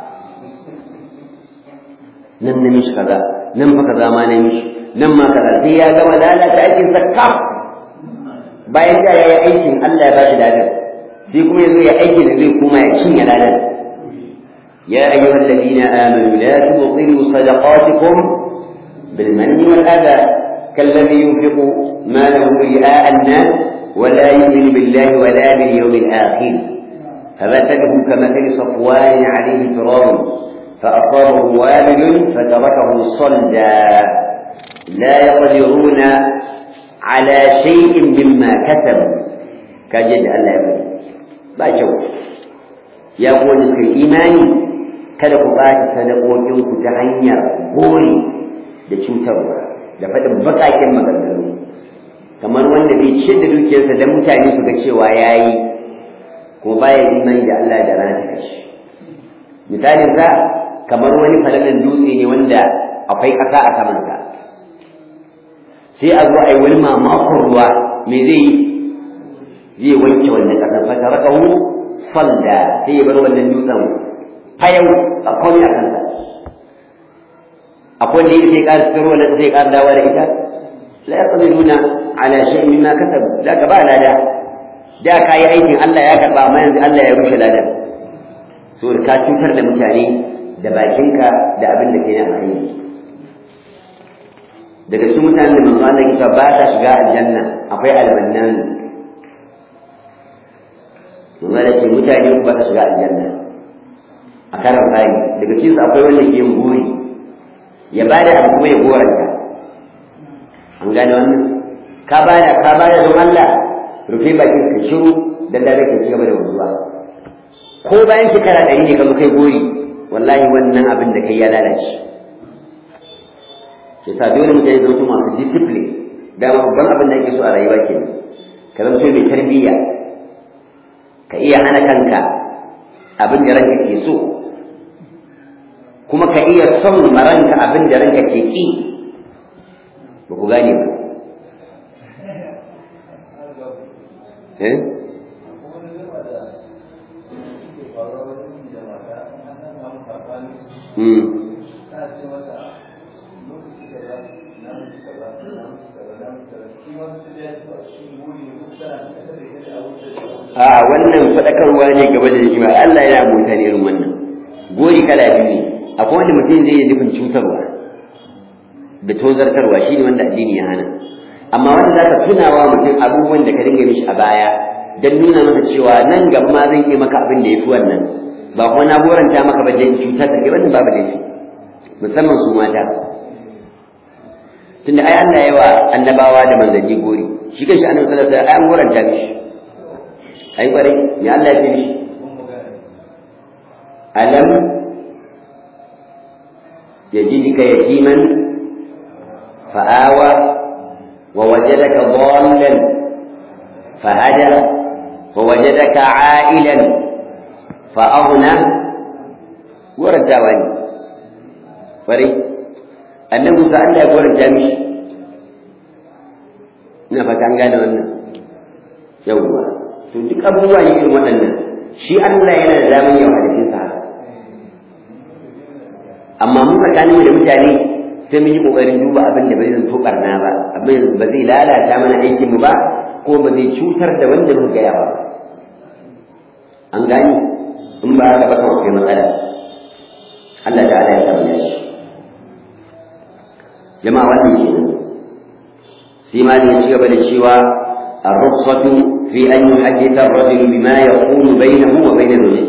nan na mishi kaza nan fa kaza ma na mishi nan ma kaza sai ya gama lalata aikin zakka bayan da ya yi aikin Allah ya ba shi ladan sai kuma yazo ya aiki da zai kuma ya cinye ladan ya ayyuhal ladina amanu la tubtilu sadaqatikum bil manni wal adha kalladhi yunfiqu malahu ri'a an-nas wa la yu'minu billahi wa la bil yawmil akhir فمثله كمثل صفوان عليه تراب فأصابه وابل فتركه صلدا لا يقدرون على شيء مما كسبوا كجد الله يبني باشو يا قول في إيماني kada ku ɓata sadakokinku ta hanyar gori da cutarwa da faɗin baƙaƙen maganganu kamar wanda bai ce da dukiyarsa don mutane su ga cewa ya yi kuma baya imani da Allah da ranar ƙarshe misalin sa kamar wani falalan dutse ne wanda akwai ƙasa a samansa sai a zo a yi wani mamakon ruwa me zai yi zai wanke wannan ƙasar fata rakahu salda sai ya bar wannan dutsen fayau a kawai a kansa akwai wanda sai ƙara fitar wannan sai ƙara dawa da ita la yaqdiruna ala shay'in mimma kasabu la ka ba lada da ka yi aikin Allah ya karba amma yanzu Allah ya rushe ladan saboda ka cutar da mutane da bakinka da abin da kai na alheri daga cikin mutanen da manzo Allah ya ba ta shiga aljanna akwai almannan manzo Allah ce mutane ba ta shiga aljanna a karan bayi daga cikin akwai wanda ke yin gori ya bada abu kuma ya goranta an gane wannan ka bada don Allah rufe bakin ka shiru dan da kake shiga da wuzuwa ko bayan shekara 100 ne ka kai gori wallahi wannan abin da kai ya lalace yasa dole mutane su zama masu discipline da babban abin da yake so a rayuwa kenan ka zama mai tarbiyya ka iya hana kanka abin da ranka ke so kuma ka iya son maranka abin da ranka ke ki ba ku gane ba wannan faɗakarwa ne gaba da shi Allah yana mutane irin wannan gori kala biyu ne akwai wanda mutum zai yi nufin cutarwa da tozartarwa shi ne wanda addini ya hana amma wanda za ka tunawa mutum abubuwan da ka dinga mishi a baya don nuna masa cewa nan gaba ma zan yi maka abin da ya fi wannan ba kuma na goranta maka ba don cutar da kai wannan babu laifi musamman su mata tunda ai Allah ya wa annabawa da manzanni gori shi kanshi annabi sallallahu alaihi wasallam ai an goranta mishi ai kwarai me Allah ya ce mishi alam yajidka yatiman fa'awa wa wajadaka dhallan fahada wa wajadaka 'ailan fa'aghna goranta wani kwarai annabi sa Allah ya goranta mishi ina fata an gane wannan yawwa to duk abubuwa ne irin waɗannan shi Allah yana da daman yawa da kinsa amma mu tsakanin da mutane sai mun yi kokarin duba abin da bai zan to barna ba abin ba zai lalata mana aikin mu ba ko ba zai cutar da wanda muka gaya ba an gani in ba haka ba kawai matsala Allah ta'ala ya tabbata shi jama'a wannan kenan sai ma ne ya ci gaba da cewa الرخصة في أن يحدث الرجل بما يكون بينه وبين زوجته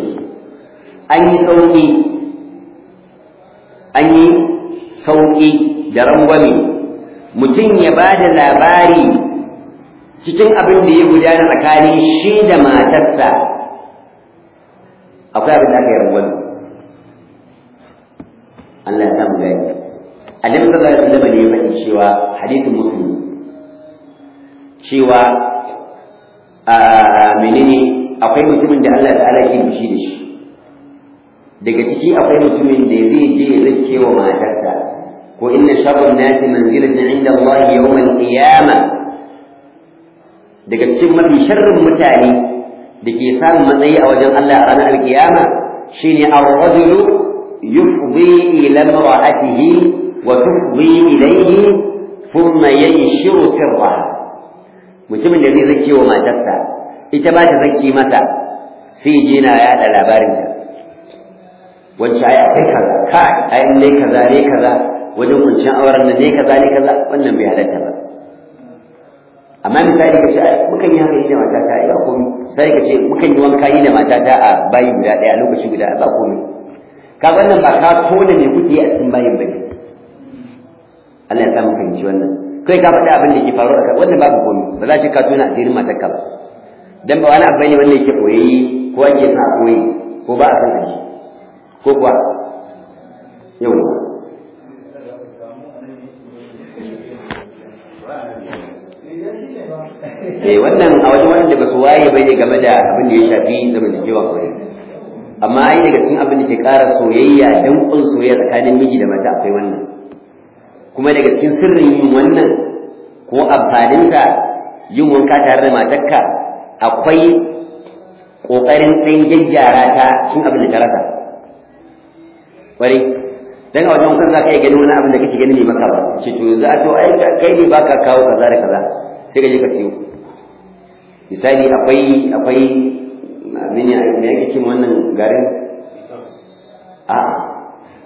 أن sauƙi da rangwame mutum ya ba da labari cikin abin da ya gudana tsakanin shi da matarsa akwai abin da aka yi rangwame Allah ya samu gani annabi sallallahu alaihi wasallam ne ya faɗi cewa hadithin muslim cewa menene akwai mutumin da Allah ta'ala ke bishi da shi daga ciki akwai mutumin da zai je ya zace wa matarsa ko inna sharrun nasi manzilatan inda Allah yawm al-qiyamah daga cikin mafi sharrin mutane da ke samun matsayi a wajen Allah a ranar al-qiyama shine ar-rajulu yufdi ila imra'atihi wa tufdi ilayhi thumma yanshiru sirraha mutumin da zai zake wa matarsa ita ba ta zake mata sai je na yada labarinta wacce ai akai kaza kai ai ne kaza ne kaza wajen kuncin auren nan ne kaza ne kaza wannan bai halatta ba amma misali kace mukan yi haka da matata ai ba komai sai kace mukan yi wanka ni da matata a bayi guda daya a lokaci guda ba komai ka wannan ba ka tona me kuke a cikin bayin bane Allah ya samu fahimci wannan kai ka faɗi abin da ke faru a wannan babu komai ba za ka tona asirin matarka ba dan ba wani abu ne wanda yake koyi ko ake sa koyi ko ba a san shi ko kuwa yau wannan a wajen wanda ba su waye bai game da abin da ya shafi zamantakewa aure amma ai daga cikin abin da ke ƙara soyayya danƙon soyayya tsakanin miji da mata akwai wannan kuma daga cikin sirrin yin wannan ko amfaninsa yin wanka tare da matarka akwai ƙoƙarin ɗan gyaggyara ta cikin abin da ta rasa ƙwarai dan a wajen wankan za ka iya ganin wani abin da kake ganin mai maka ba ce to za a to ai kai ne baka kawo kaza da kaza sai ka je ka siyo misali akwai me yake cin wannan garin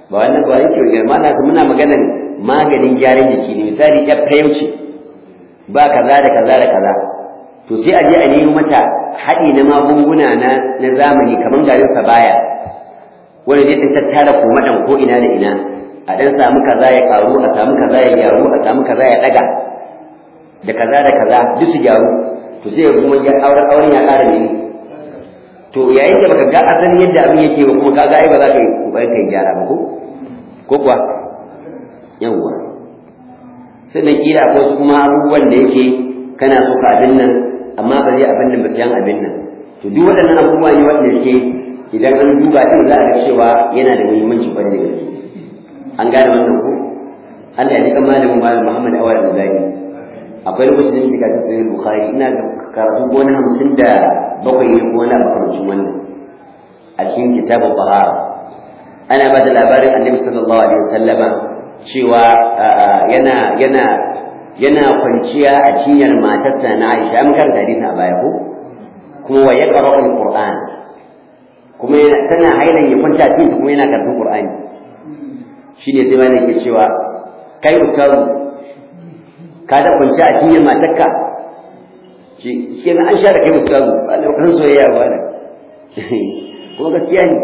ba wannan ba yake girma na muna maganan maganin gyaran jiki ne misali ya kayauce ba kaza da kaza da kaza to sai a je a nemi mata haɗi na magunguna na zamani kamar garin sabaya wanda zai ɗan tattara komaɗan ko ina da ina a ɗan samu kaza ya ƙaru a samu kaza ya gyaru a samu kaza ya ɗaga da kaza da kaza duk su gyaru to sai ya kuma auren ya ƙara ne to yayin da baka ga asalin yadda abin yake ba kuma kaga ai ba za ka yi kokarin kai gyara ba ko kuwa yawwa sannan kila akwai wasu kuma abubuwan da yake kana so ka abin nan amma ba zai abin nan ba sai an abin nan to duk waɗannan abubuwa ne wanda yake idan an duba din za a ga cewa yana da muhimmanci kwarai da gaske an gane wannan ko Allah ya jika malamin malam Muhammad Awal Al-Zaki akwai lokacin da muke karatu sahih Bukhari ina da karatu ko na 57 ne ko na makamancin wannan a cikin kitabul Tahara ana ba da labarin Annabi sallallahu alaihi wasallama cewa yana kwanciya a cinyar matarsa na Aisha mun karanta hadisi a baya ko kuma wa yaqra'u al-Qur'an kuma tana hailan ya kwanta cikin kuma yana karatun Qur'ani shine sai malai ke cewa kai ustazu ka da kwanciya a cinyar matarka shi kenan an share kai ustazu a lokacin soyayya ba ne kuma gaskiya ne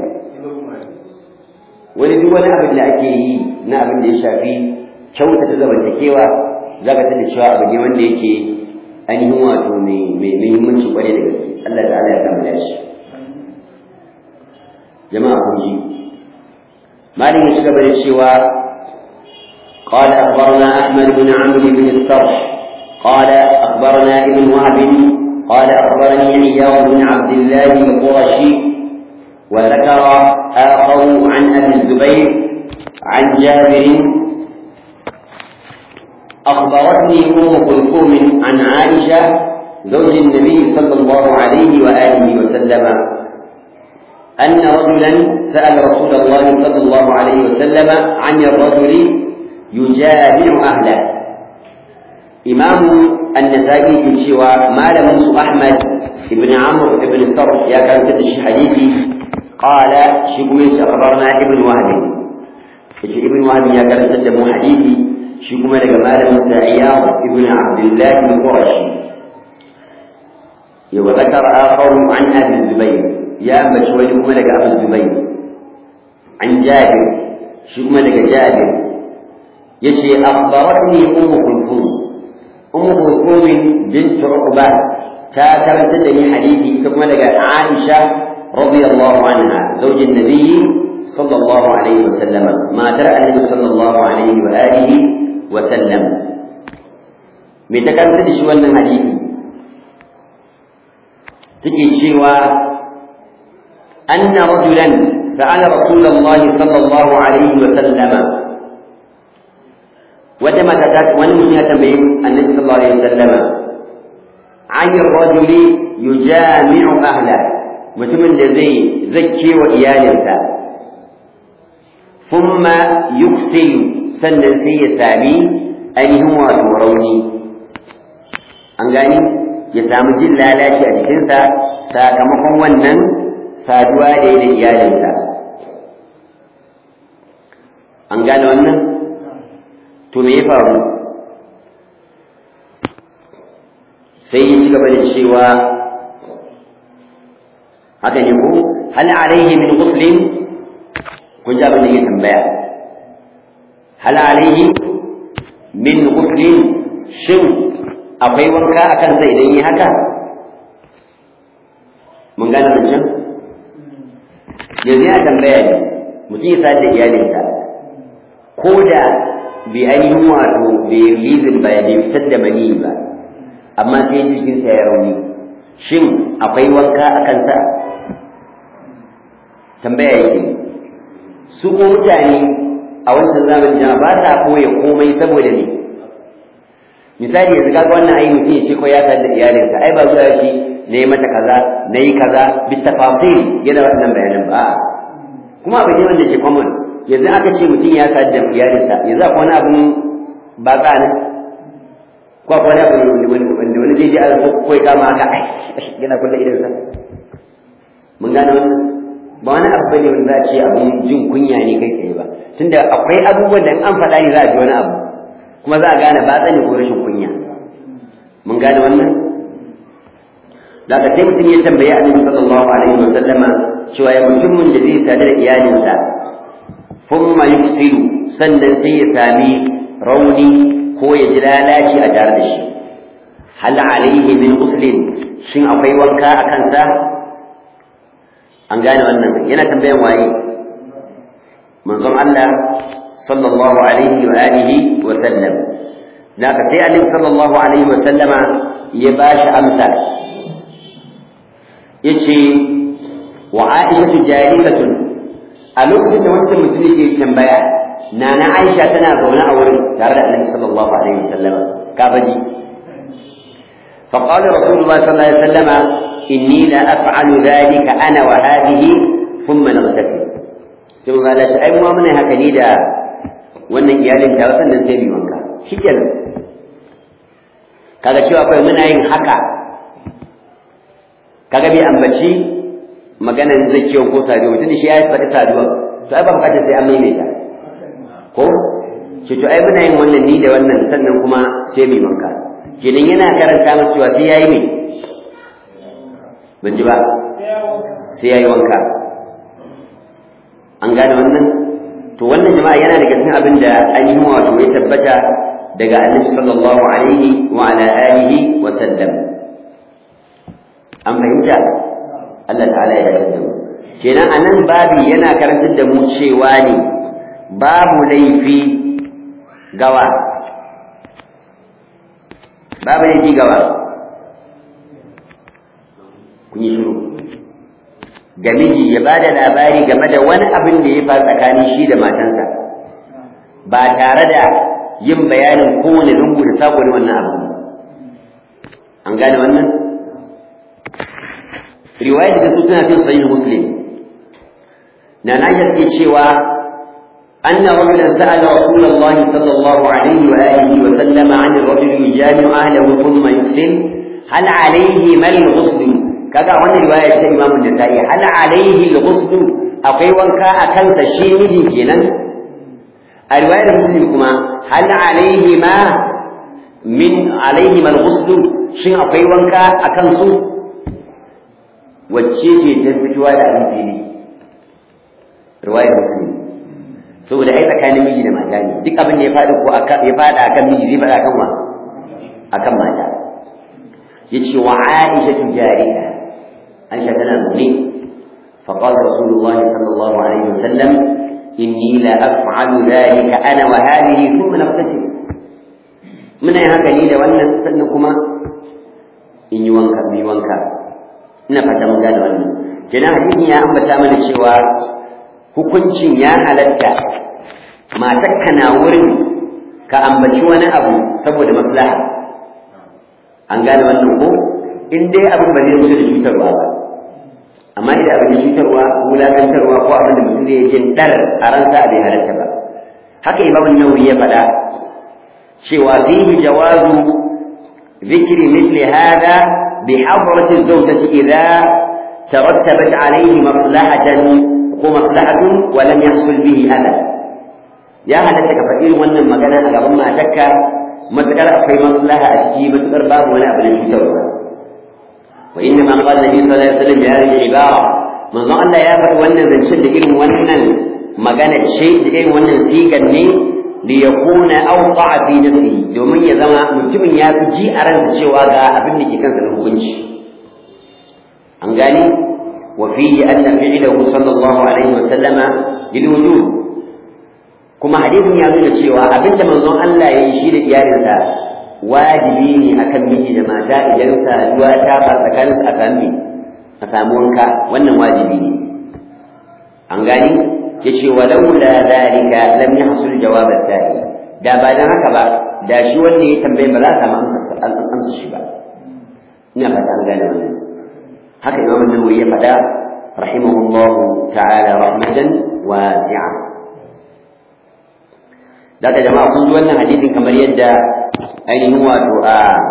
wani duk wani abin da ake yi na abin da ya shafi kyautata zamantakewa za ka tana cewa abu ne wanda yake ainihin wato mai muhimmanci kwarai da gaske Allah ta'ala ya samu dashi jama'a kun ji malin ya shiga bada cewa قال أخبرنا أحمد بن عمرو بن الصرح قال أخبرنا ابن وهب قال أخبرني عياض بن عبد الله القرشي وذكر آخر عن أبي الزبير عن جابر أخبرتني أم كلثوم عن عائشة زوج النبي صلى الله عليه وآله وسلم أن رجلا سأل رسول الله صلى الله عليه وسلم عن الرجل يجامع أهله إمام النسائي في شوى ما لم أحمد بن عمرو بن الصرف يا كان تدشي حديثي قال شكويش أخبرنا ابن وهب ابن وهب يا كان تدمو حديثي شكوما لجمال عياض ابن عبد الله القرشي وذكر آخر عن أبي الزبير يا أما شوي شكوما لك أبي الزبير عن جابر شكوما لك جابر يشي أخبرتني أم كلثوم أم كلثوم بنت عقبة كانت تدني حديثي شكوما لك عائشة رضي الله عنها زوج النبي صلى الله عليه وسلم ما ترى النبي صلى الله عليه وآله وسلم متكلم شو الحديث تجي شوى أن رجلا سأل رسول الله صلى الله عليه وسلم وجمع تكات ونمشي تنبيه النبي صلى الله عليه وسلم عن الرجل يجامع أهله mutumin da zai zakke wa iyalinsa thumma yuksilu sannan sai ya sami ainihin wato rauni an gani ya samu jin lalaci a jikinsa sakamakon wannan saduwa da ya da iyalinsa an gane wannan to me ya faru sai ya ci gaba da cewa haka ne ko hal alaihi min ghuslin kun ji abin da yake tambaya hal alaihi min ghuslin shin akwai wanka akan sa idan yi haka mun gane mutum yanzu ya tambaya ne mutum ya sadar da iyalinsa ko da bai ainihin wato bai rizin ba bai fitar da mani ba amma sai jikinsa ya rauni shin akwai wanka akan sa tambaya yake su ko mutane a wancan zamanin jama'a ba ta koya komai saboda ne misali yanzu kaga wannan ai mutum ya ce ko ya tada da iyalinsa ai ba zuwa shi ne mata kaza nayi kaza bi tafasil yana wannan bayanan ba kuma abu ne wanda ke common yanzu aka ce mutum ya tada da iyalinsa yanzu akwai wani abun ba ka ne ko akwai wani abu wanda wani zai ji a ko ya kama haka ai yana kulle idansa mun gane wannan ba wani abu bane wanda za a ce abun jin kunya ne kai tsaye ba tunda akwai abubuwan da in an faɗa ne za a ji wani abu kuma za a gane ba tsani ko rashin kunya mun gane wannan da ka sai mutum ya tambayi annabi sallallahu alaihi wa sallama cewa ya mutumin da zai sadar da iyalinsa thumma yufsilu sannan sai ya sami rauni ko ya ji lalaci a tare da shi hal alaihi min ghuslin shin akwai wanka a kansa an gane wannan yana tambayan waye manzon Allah sallallahu alaihi wa alihi wa sallam da ka sai annabi sallallahu alaihi wa sallama ya bashi amsa yace wa Aisha jarikatun a lokacin da wancan mutum yake tambaya nana Aisha tana zaune a wurin tare da Annabi sallallahu alaihi wasallam ka baji fa qala Rasulullah sallallahu alaihi wasallam inni la af'alu dhalika ana wa hadhihi thumma naghtasil sai mun ga shi ai mu mun haka ne da wannan iyalin ta sannan sai bi wanka shikenan kaga cewa kai muna yin haka kaga bai ambaci maganan zakiyon ko saduwa mutum da shi ya faɗi saduwa to ai ba bukatar sai an maimaita ko ce to ai muna yin wannan ni da wannan sannan kuma sai mai wanka kenan yana karanta masa cewa sai yayi mai ban ji ba sai yayi wanka an gane wannan to wannan jama'a yana daga cikin abin da an yi wato ya tabbata daga annabi sallallahu alaihi wa ala alihi wa sallam an fahimta Allah ta'ala ya yarda da mu kenan anan babi yana karantar da mu cewa ne babu laifi gawa kun yi shiru ga miji ya bada labari game da wani abin da ya faru tsakanin shi da matansa ba tare da yin bayanin kowane lungu da sako da wannan abu an gane wannan riwayat da suna cikin sahih muslim na najat ke cewa anna rajulan sa'ala rasulullahi sallallahu alaihi wa alihi wa sallam 'an ar-rajul yujami'u ahlihi thumma yuslim hal alayhi mal ghusl kaga wannan riwaya ta Imam an-Nasa'i hal alayhi al-ghusl akwai wanka akan sa shi miji kenan a riwayar muslim kuma hal alayhi ma min alayhi mal ghusl shin akwai wanka akan su wacce ce ta fitowa da abin fili riwayar muslim saboda ai tsakanin miji da mata ne duk abin da ya faɗi ko ya faɗa akan miji zai faɗa akan wa akan mata yace wa Aisha jarika Aisha tana zaune fa qala Rasulullah sallallahu alaihi wasallam inni la af'alu dhalika ana wa hadhihi thumma naftasil muna yin haka ni da wannan sannan kuma in yi wanka mi wanka ina fata mun gane wannan kenan hadisi ya ambata mana cewa hukuncin ya halatta matarka na wurin ka ambaci wani abu saboda maslaha an gane wannan ko in dai abin ba zai mutu da cutarwa ba amma idan abin da cutarwa wulakantarwa ko abin da mutum zai jin dar a ransa bai halatta ba haka Imam Nawawi ya faɗa cewa fihi jawazu ذكر مثل هذا بحضرة الزوجة إذا ترتبت عليه مصلحة ولم يحصل به أذى يا هذا تكفئين وأن المكان أقام ما تكا ما تقرأ في مصلحة أشكي ما تقرأ باب ولا أبن الشتوى وإنما قال النبي صلى الله عليه وسلم بهذه العبارة من ظن لا يفعل وأن ذن شد إلم وأن مكان الشيء إلم وأن سيكا ليكون أوقع في نفسه domin ya zama mutumin ya fi ji a ransa cewa ga abin da ke kansa da hukunci an gani wa fihi anna fi'lahu sallallahu alaihi wa sallama lil wujub kuma hadisin ya nuna cewa abinda manzon Allah ya yi shi da iyalinsa wajibi ne akan miji da mata idan saduwa ta fa tsakanin a samu wanka wannan wajibi ne an gani yace walaula zalika lam yahsul jawab al-thani da ba dan haka ba da shi wanda ya tambaye ba za a samu amsa shi ba ina fata an gane wannan haka Imam An-Nawawi ya faɗa rahimahullahu ta'ala rahmatan wasi'a daga jama'a kun ji wannan hadisin kamar yadda ainihin wato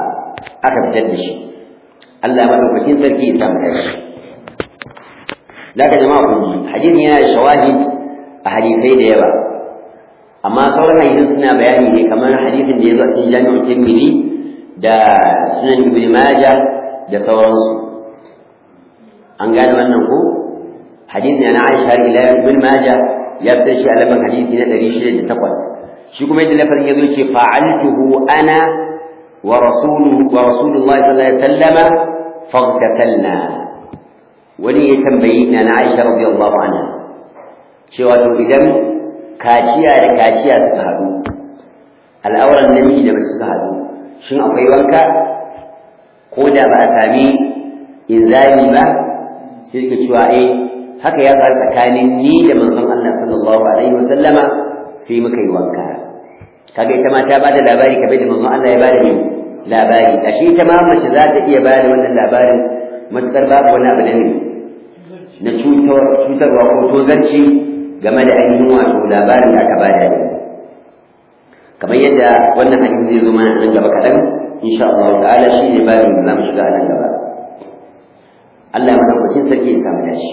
aka fitar da shi Allah madaukakin sarki ya samu dace zaka jama'a kun ji hadisin yana da shawahid a hadisai da yawa amma sauran hadisin suna bayani ne kamar hadisin da ya zo a cikin Jami'u Tirmidhi da Sunan Ibn Majah da sauransu an gane wannan ko hadisin na Aisha ila Ibn Majah ya fitar shi a laban hadisi na 608 shi kuma yadda lafazin ya zo ce fa'altuhu ana wa rasulullahi sallallahu alaihi wasallam faghtasalna wani ya tambayi na Aisha radiyallahu anha cewa to idan kaciya da kaciya suka haɗu al'auran namiji da mace suka haɗu shin akwai wanka ko da ba a sami inzali ba sai ka cewa haka ya faru tsakanin ni da manzon Allah sallallahu alaihi wasallama sai muka yi wanka kaga ita ma ta bada labari kabe da manzon Allah ya bada ni labari ashe ita ma mace za ta iya bada wannan labarin matukar babu wani abu na cutarwa ko tozarci game da ainihin wato labarin da aka bada ne kamar yadda wannan hadisi zai zo mana nan gaba kaɗan insha Allah ta'ala shi ne babin da zamu shiga nan gaba Allah ya madaukakin sarki ya samu dashi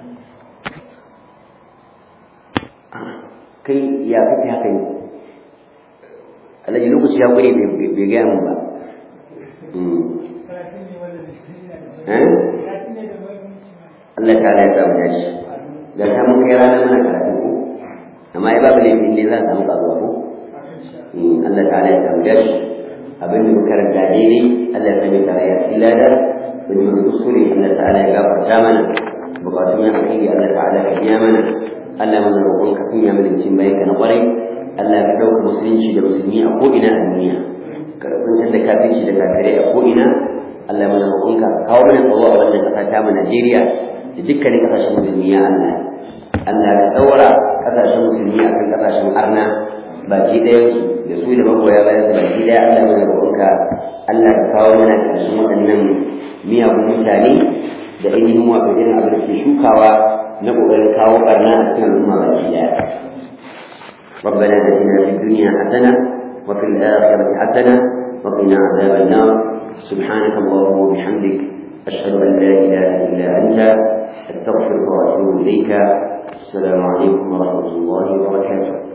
kai ya kake haka ne Alhaji lokaci ya gure bai gaya mun ba Allah ta'ala ya samu dashi da ta mun kai ranar mana karatu ko amma ai babu laifin ne za a samu kazuwa ko Allah ta'ala ya samu dashi abin da muka karanta daidai Allah ya sami tare ya cikin ladar wani mai kuskure Allah ta'ala ya gafarta mana bukatun ya hakiki Allah ta'ala ka biya mana Allah mana roƙon ka sanya mana cikin bayanka na ƙwarai Allah ka ɗauka musulunci da musulmi a ko'ina a duniya ka ɗaukantar da kafirci da kafirai a ko'ina Allah mana roƙon ka kawo mana tsaro a wannan ƙasa ta mu Najeriya da dukkanin ƙasashen musulmi ya Allah Allah ka ɗaura ƙasashen musulmi a kan ƙasashen arna baki ɗaya da su da magoya bayan su baki ɗaya Allah mana roƙon ka Allah ka kawo mana ƙarshen waɗannan miyagun mutane da ainihin wato irin abin da ke shukawa na ƙoƙarin kawo ɓarna a cikin al'umma baki ɗaya ربنا آتنا في الدنيا حسنة وفي الآخرة حسنة وقنا عذاب النار سبحانك اللهم وبحمدك أشهد أن لا إله إلا أنت أستغفرك وأتوب إليك السلام عليكم ورحمة الله وبركاته